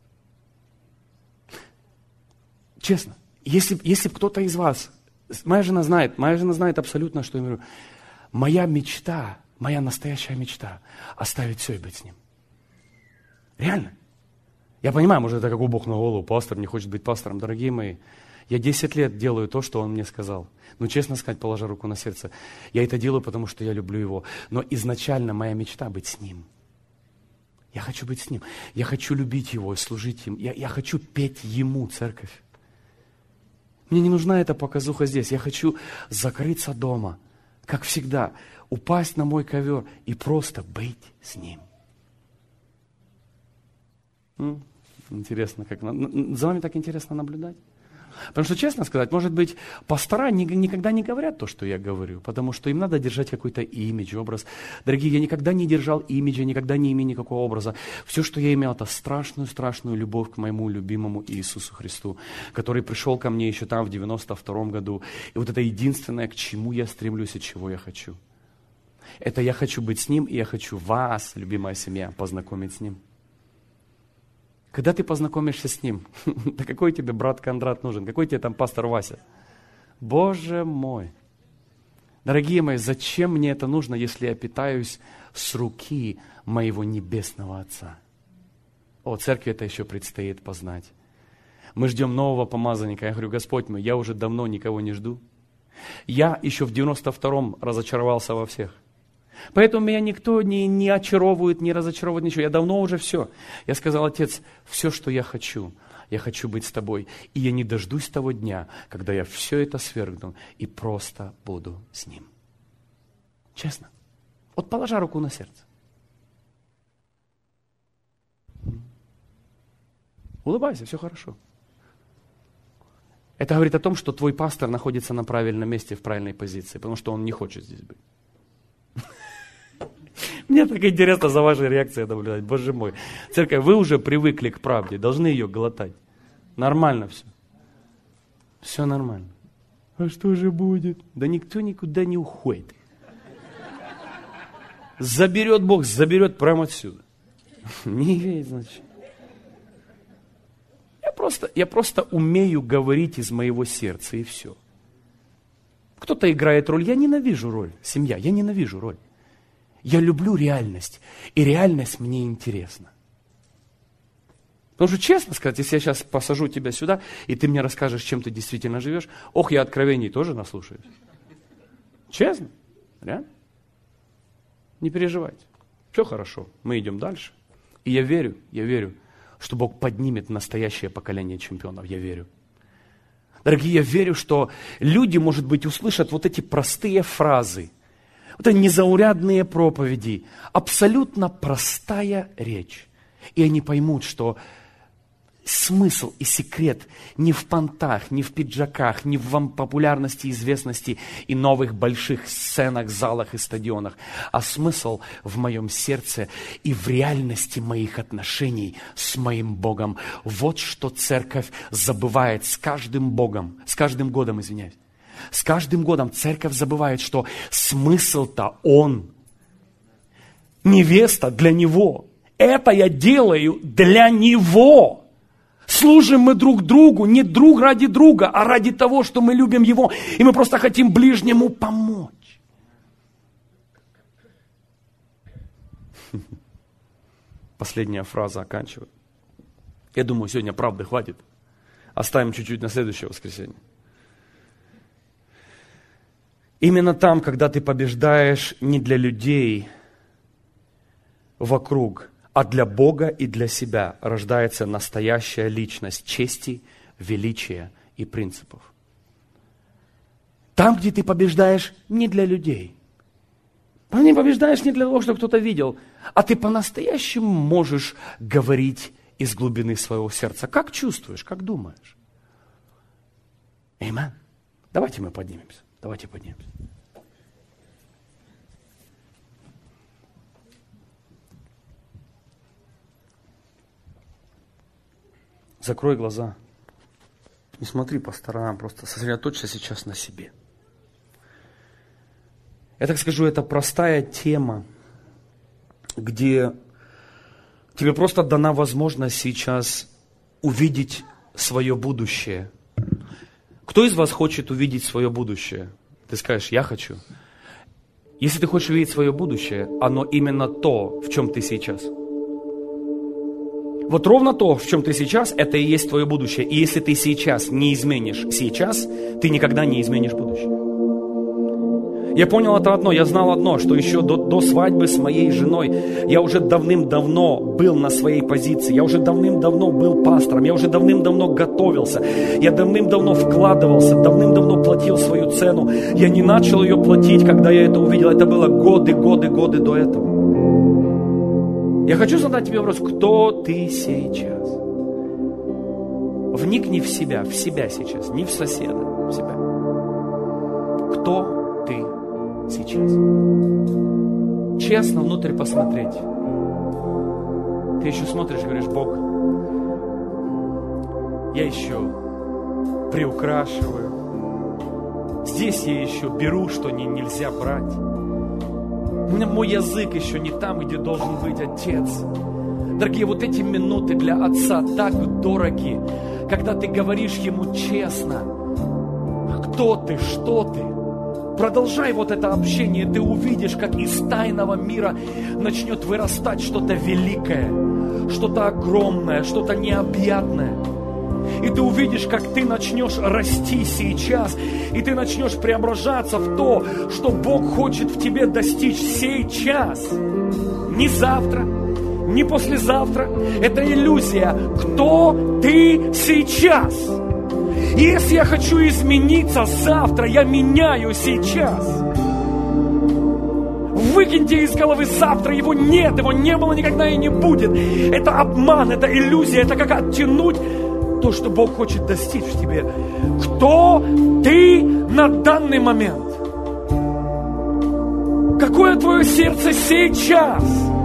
Честно, если, если кто-то из вас, моя жена знает, моя жена знает абсолютно, что я говорю, моя мечта, моя настоящая мечта оставить все и быть с ним. Реально. Я понимаю, может, это как у Бога на голову, пастор не хочет быть пастором. Дорогие мои, я десять лет делаю то, что он мне сказал. Ну, честно сказать, положа руку на сердце, я это делаю, потому что я люблю его. Но изначально моя мечта быть с ним. Я хочу быть с ним. Я хочу любить его и служить им. Я, я хочу петь ему, церковь. Мне не нужна эта показуха здесь. Я хочу закрыться дома, как всегда, упасть на мой ковер и просто быть с ним. М? Интересно, как за вами так интересно наблюдать. Потому что, честно сказать, может быть, пастора никогда не говорят то, что я говорю, потому что им надо держать какой-то имидж, образ. Дорогие, я никогда не держал имиджа, никогда не имел никакого образа. Все, что я имел, это страшную-страшную любовь к моему любимому Иисусу Христу, который пришел ко мне еще там в девяносто втором году. И вот это единственное, к чему я стремлюсь и чего я хочу. Это я хочу быть с Ним, и я хочу вас, любимая семья, познакомить с Ним. Когда ты познакомишься с Ним, да какой тебе брат Кондрат нужен, какой тебе там пастор Вася? Боже мой! Дорогие мои, зачем мне это нужно, если я питаюсь с руки моего небесного Отца? О, церкви это еще предстоит познать. Мы ждем нового помазанника. Я говорю: Господь мой, я уже давно никого не жду. Я еще в девяносто втором разочаровался во всех. Поэтому меня никто не, не очаровывает, не разочаровывает, ничего. Я давно уже все. Я сказал: Отец, все, что я хочу, я хочу быть с Тобой. И я не дождусь того дня, когда я все это свергну и просто буду с Ним. Честно. Вот положа руку на сердце. Улыбайся, все хорошо. Это говорит о том, что твой пастор находится на правильном месте, в правильной позиции, потому что он не хочет здесь быть. Мне так интересно за вашей реакцией наблюдать. Боже мой. Церковь, вы уже привыкли к правде, должны ее глотать. Нормально все. Все нормально. А что же будет? Да никто никуда не уходит. Заберет Бог, заберет прямо отсюда. Не имеет значения. Я просто, я просто умею говорить из моего сердца, и все. Кто-то играет роль. Я ненавижу роль. Семья, я ненавижу роль. Я люблю реальность. И реальность мне интересна. Потому что, честно сказать, если я сейчас посажу тебя сюда, и ты мне расскажешь, чем ты действительно живешь, ох, я откровений тоже наслушаюсь. Честно? Реально? Не переживайте. Все хорошо. Мы идем дальше. И я верю, я верю, что Бог поднимет настоящее поколение чемпионов. Я верю. Дорогие, я верю, что люди, может быть, услышат вот эти простые фразы, вот эти незаурядные проповеди, абсолютно простая речь. И они поймут, что смысл и секрет не в понтах, не в пиджаках, не в популярности, известности и новых больших сценах, залах и стадионах, а смысл в моем сердце и в реальности моих отношений с моим Богом. Вот что церковь забывает с каждым Богом, с каждым годом, извиняюсь. С каждым годом церковь забывает, что смысл-то Он. Невеста для Него. Это я делаю для Него. Служим мы друг другу не друг ради друга, а ради того, что мы любим Его, и мы просто хотим ближнему помочь. Последняя фраза оканчиваю. Я думаю, сегодня правды хватит. Оставим чуть-чуть на следующее воскресенье. Именно там, когда ты побеждаешь не для людей вокруг, а для Бога и для себя рождается настоящая личность чести, величия и принципов. Там, где ты побеждаешь не для людей. Ты не побеждаешь не для того, чтобы кто-то видел, а ты по-настоящему можешь говорить из глубины своего сердца. Как чувствуешь, как думаешь? Аминь. Давайте мы поднимемся. Давайте поднимемся. Закрой глаза. Не смотри по сторонам, просто сосредоточься сейчас на себе. Я так скажу, это простая тема, где тебе просто дана возможность сейчас увидеть свое будущее. Кто из вас хочет увидеть свое будущее? Ты скажешь, я хочу. Если ты хочешь увидеть свое будущее, оно именно то, в чем ты сейчас. Вот ровно то, в чем ты сейчас, это и есть твое будущее. И если ты сейчас не изменишь сейчас, ты никогда не изменишь будущее. Я понял это одно, я знал одно, что еще до, до свадьбы с моей женой я уже давным-давно был на своей позиции, я уже давным-давно был пастором, я уже давным-давно готовился, я давным-давно вкладывался, давным-давно платил свою цену. Я не начал ее платить, когда я это увидел, это было годы, годы, годы до этого. Я хочу задать тебе вопрос, кто ты сейчас? Вникни в себя, в себя сейчас, не в соседа, в себя. Кто ты сейчас? Честно внутрь посмотреть. Ты еще смотришь и говоришь, Бог, я еще приукрашиваю. Здесь я еще беру, что не, нельзя брать. Мой язык еще не там, где должен быть Отец. Дорогие, вот эти минуты для Отца так дороги, когда ты говоришь Ему честно, кто ты, что ты. Продолжай вот это общение, ты увидишь, как из тайного мира начнет вырастать что-то великое, что-то огромное, что-то необъятное. И ты увидишь, как ты начнешь расти сейчас, и ты начнешь преображаться в то, что Бог хочет в тебе достичь сейчас. Не завтра, не послезавтра. Это иллюзия. Кто ты сейчас? Если я хочу измениться завтра, я меняю сейчас. Выкиньте из головы завтра, его нет, его не было никогда и не будет. Это обман, это иллюзия, это как оттянуть то, что Бог хочет достичь в тебе. Кто ты на данный момент? Какое твое сердце сейчас?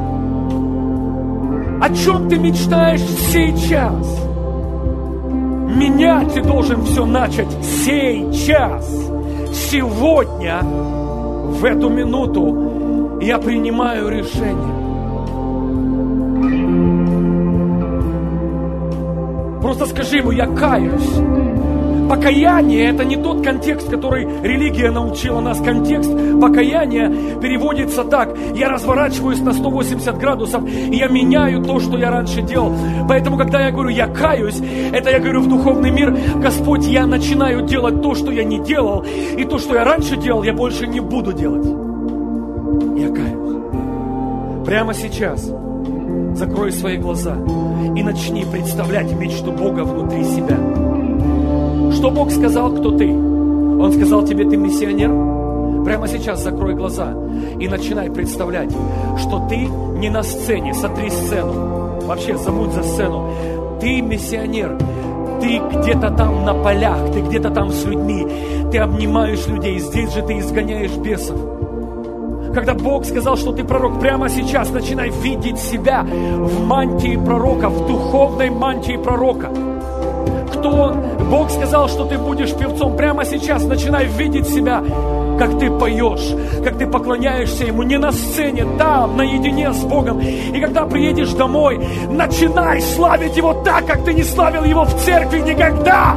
О чем ты мечтаешь сейчас? Менять ты должен все начать сейчас. Сегодня, в эту минуту, я принимаю решение. Просто скажи ему: я каюсь. Покаяние – это не тот контекст, который религия научила нас. Контекст покаяния переводится так: я разворачиваюсь на сто восемьдесят градусов, и я меняю то, что я раньше делал. Поэтому, когда я говорю: я каюсь, это я говорю в духовный мир: Господь, я начинаю делать то, что я не делал, и то, что я раньше делал, я больше не буду делать. Я каюсь. Прямо сейчас закрой свои глаза и начни представлять мечту Бога внутри себя. Что Бог сказал, кто ты? Он сказал тебе: ты миссионер. Прямо сейчас закрой глаза и начинай представлять, что ты не на сцене. Сотри сцену. Вообще забудь за сцену. Ты миссионер. Ты где-то там на полях, ты где-то там с людьми. Ты обнимаешь людей. Здесь же ты изгоняешь бесов. Когда Бог сказал, что ты пророк, прямо сейчас начинай видеть себя в мантии пророка, в духовной мантии пророка. Кто он? Бог сказал, что ты будешь певцом. Прямо сейчас начинай видеть себя, как ты поешь, как ты поклоняешься Ему не на сцене, там, наедине с Богом. И когда приедешь домой, начинай славить Его так, как ты не славил Его в церкви никогда.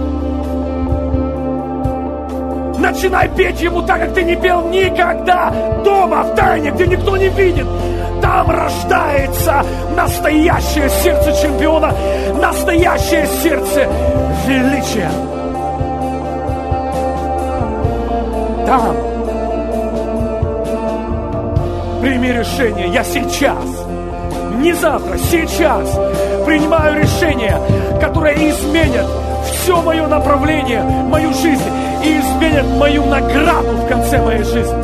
Начинай петь Ему так, как ты не пел никогда. Дома, в тайне, где никто не видит. Там рождается настоящее сердце чемпиона, настоящее сердце величия. Там. Прими решение. Я сейчас, не завтра, сейчас принимаю решение, которое изменит все мое направление, мою жизнь и изменит мою награду в конце моей жизни.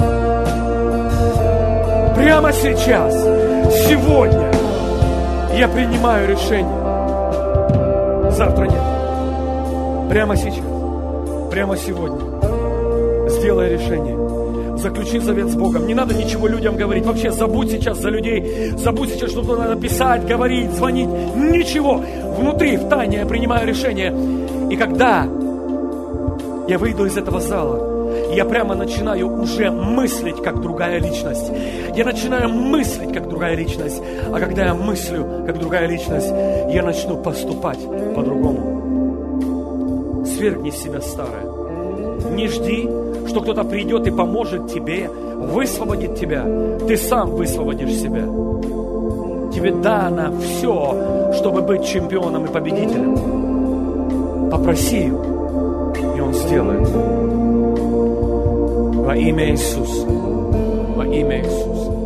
Прямо сейчас, сегодня я принимаю решение. Завтра нет. Прямо сейчас, прямо сегодня сделай решение. Заключи завет с Богом. Не надо ничего людям говорить. Вообще забудь сейчас за людей. Забудь сейчас, что надо писать, говорить, звонить. Ничего. Внутри, в тайне я принимаю решение. И когда я выйду из этого зала, я прямо начинаю уже мыслить, как другая личность. Я начинаю мыслить, как другая личность. А когда я мыслю, как другая личность, я начну поступать по-другому. Свергни с себя старое. Не жди, что кто-то придет и поможет тебе, высвободит тебя. Ты сам высвободишь себя. Тебе дано все, чтобы быть чемпионом и победителем. Попроси Его, и Он сделает. Во имя Иисуса. Во имя Иисуса.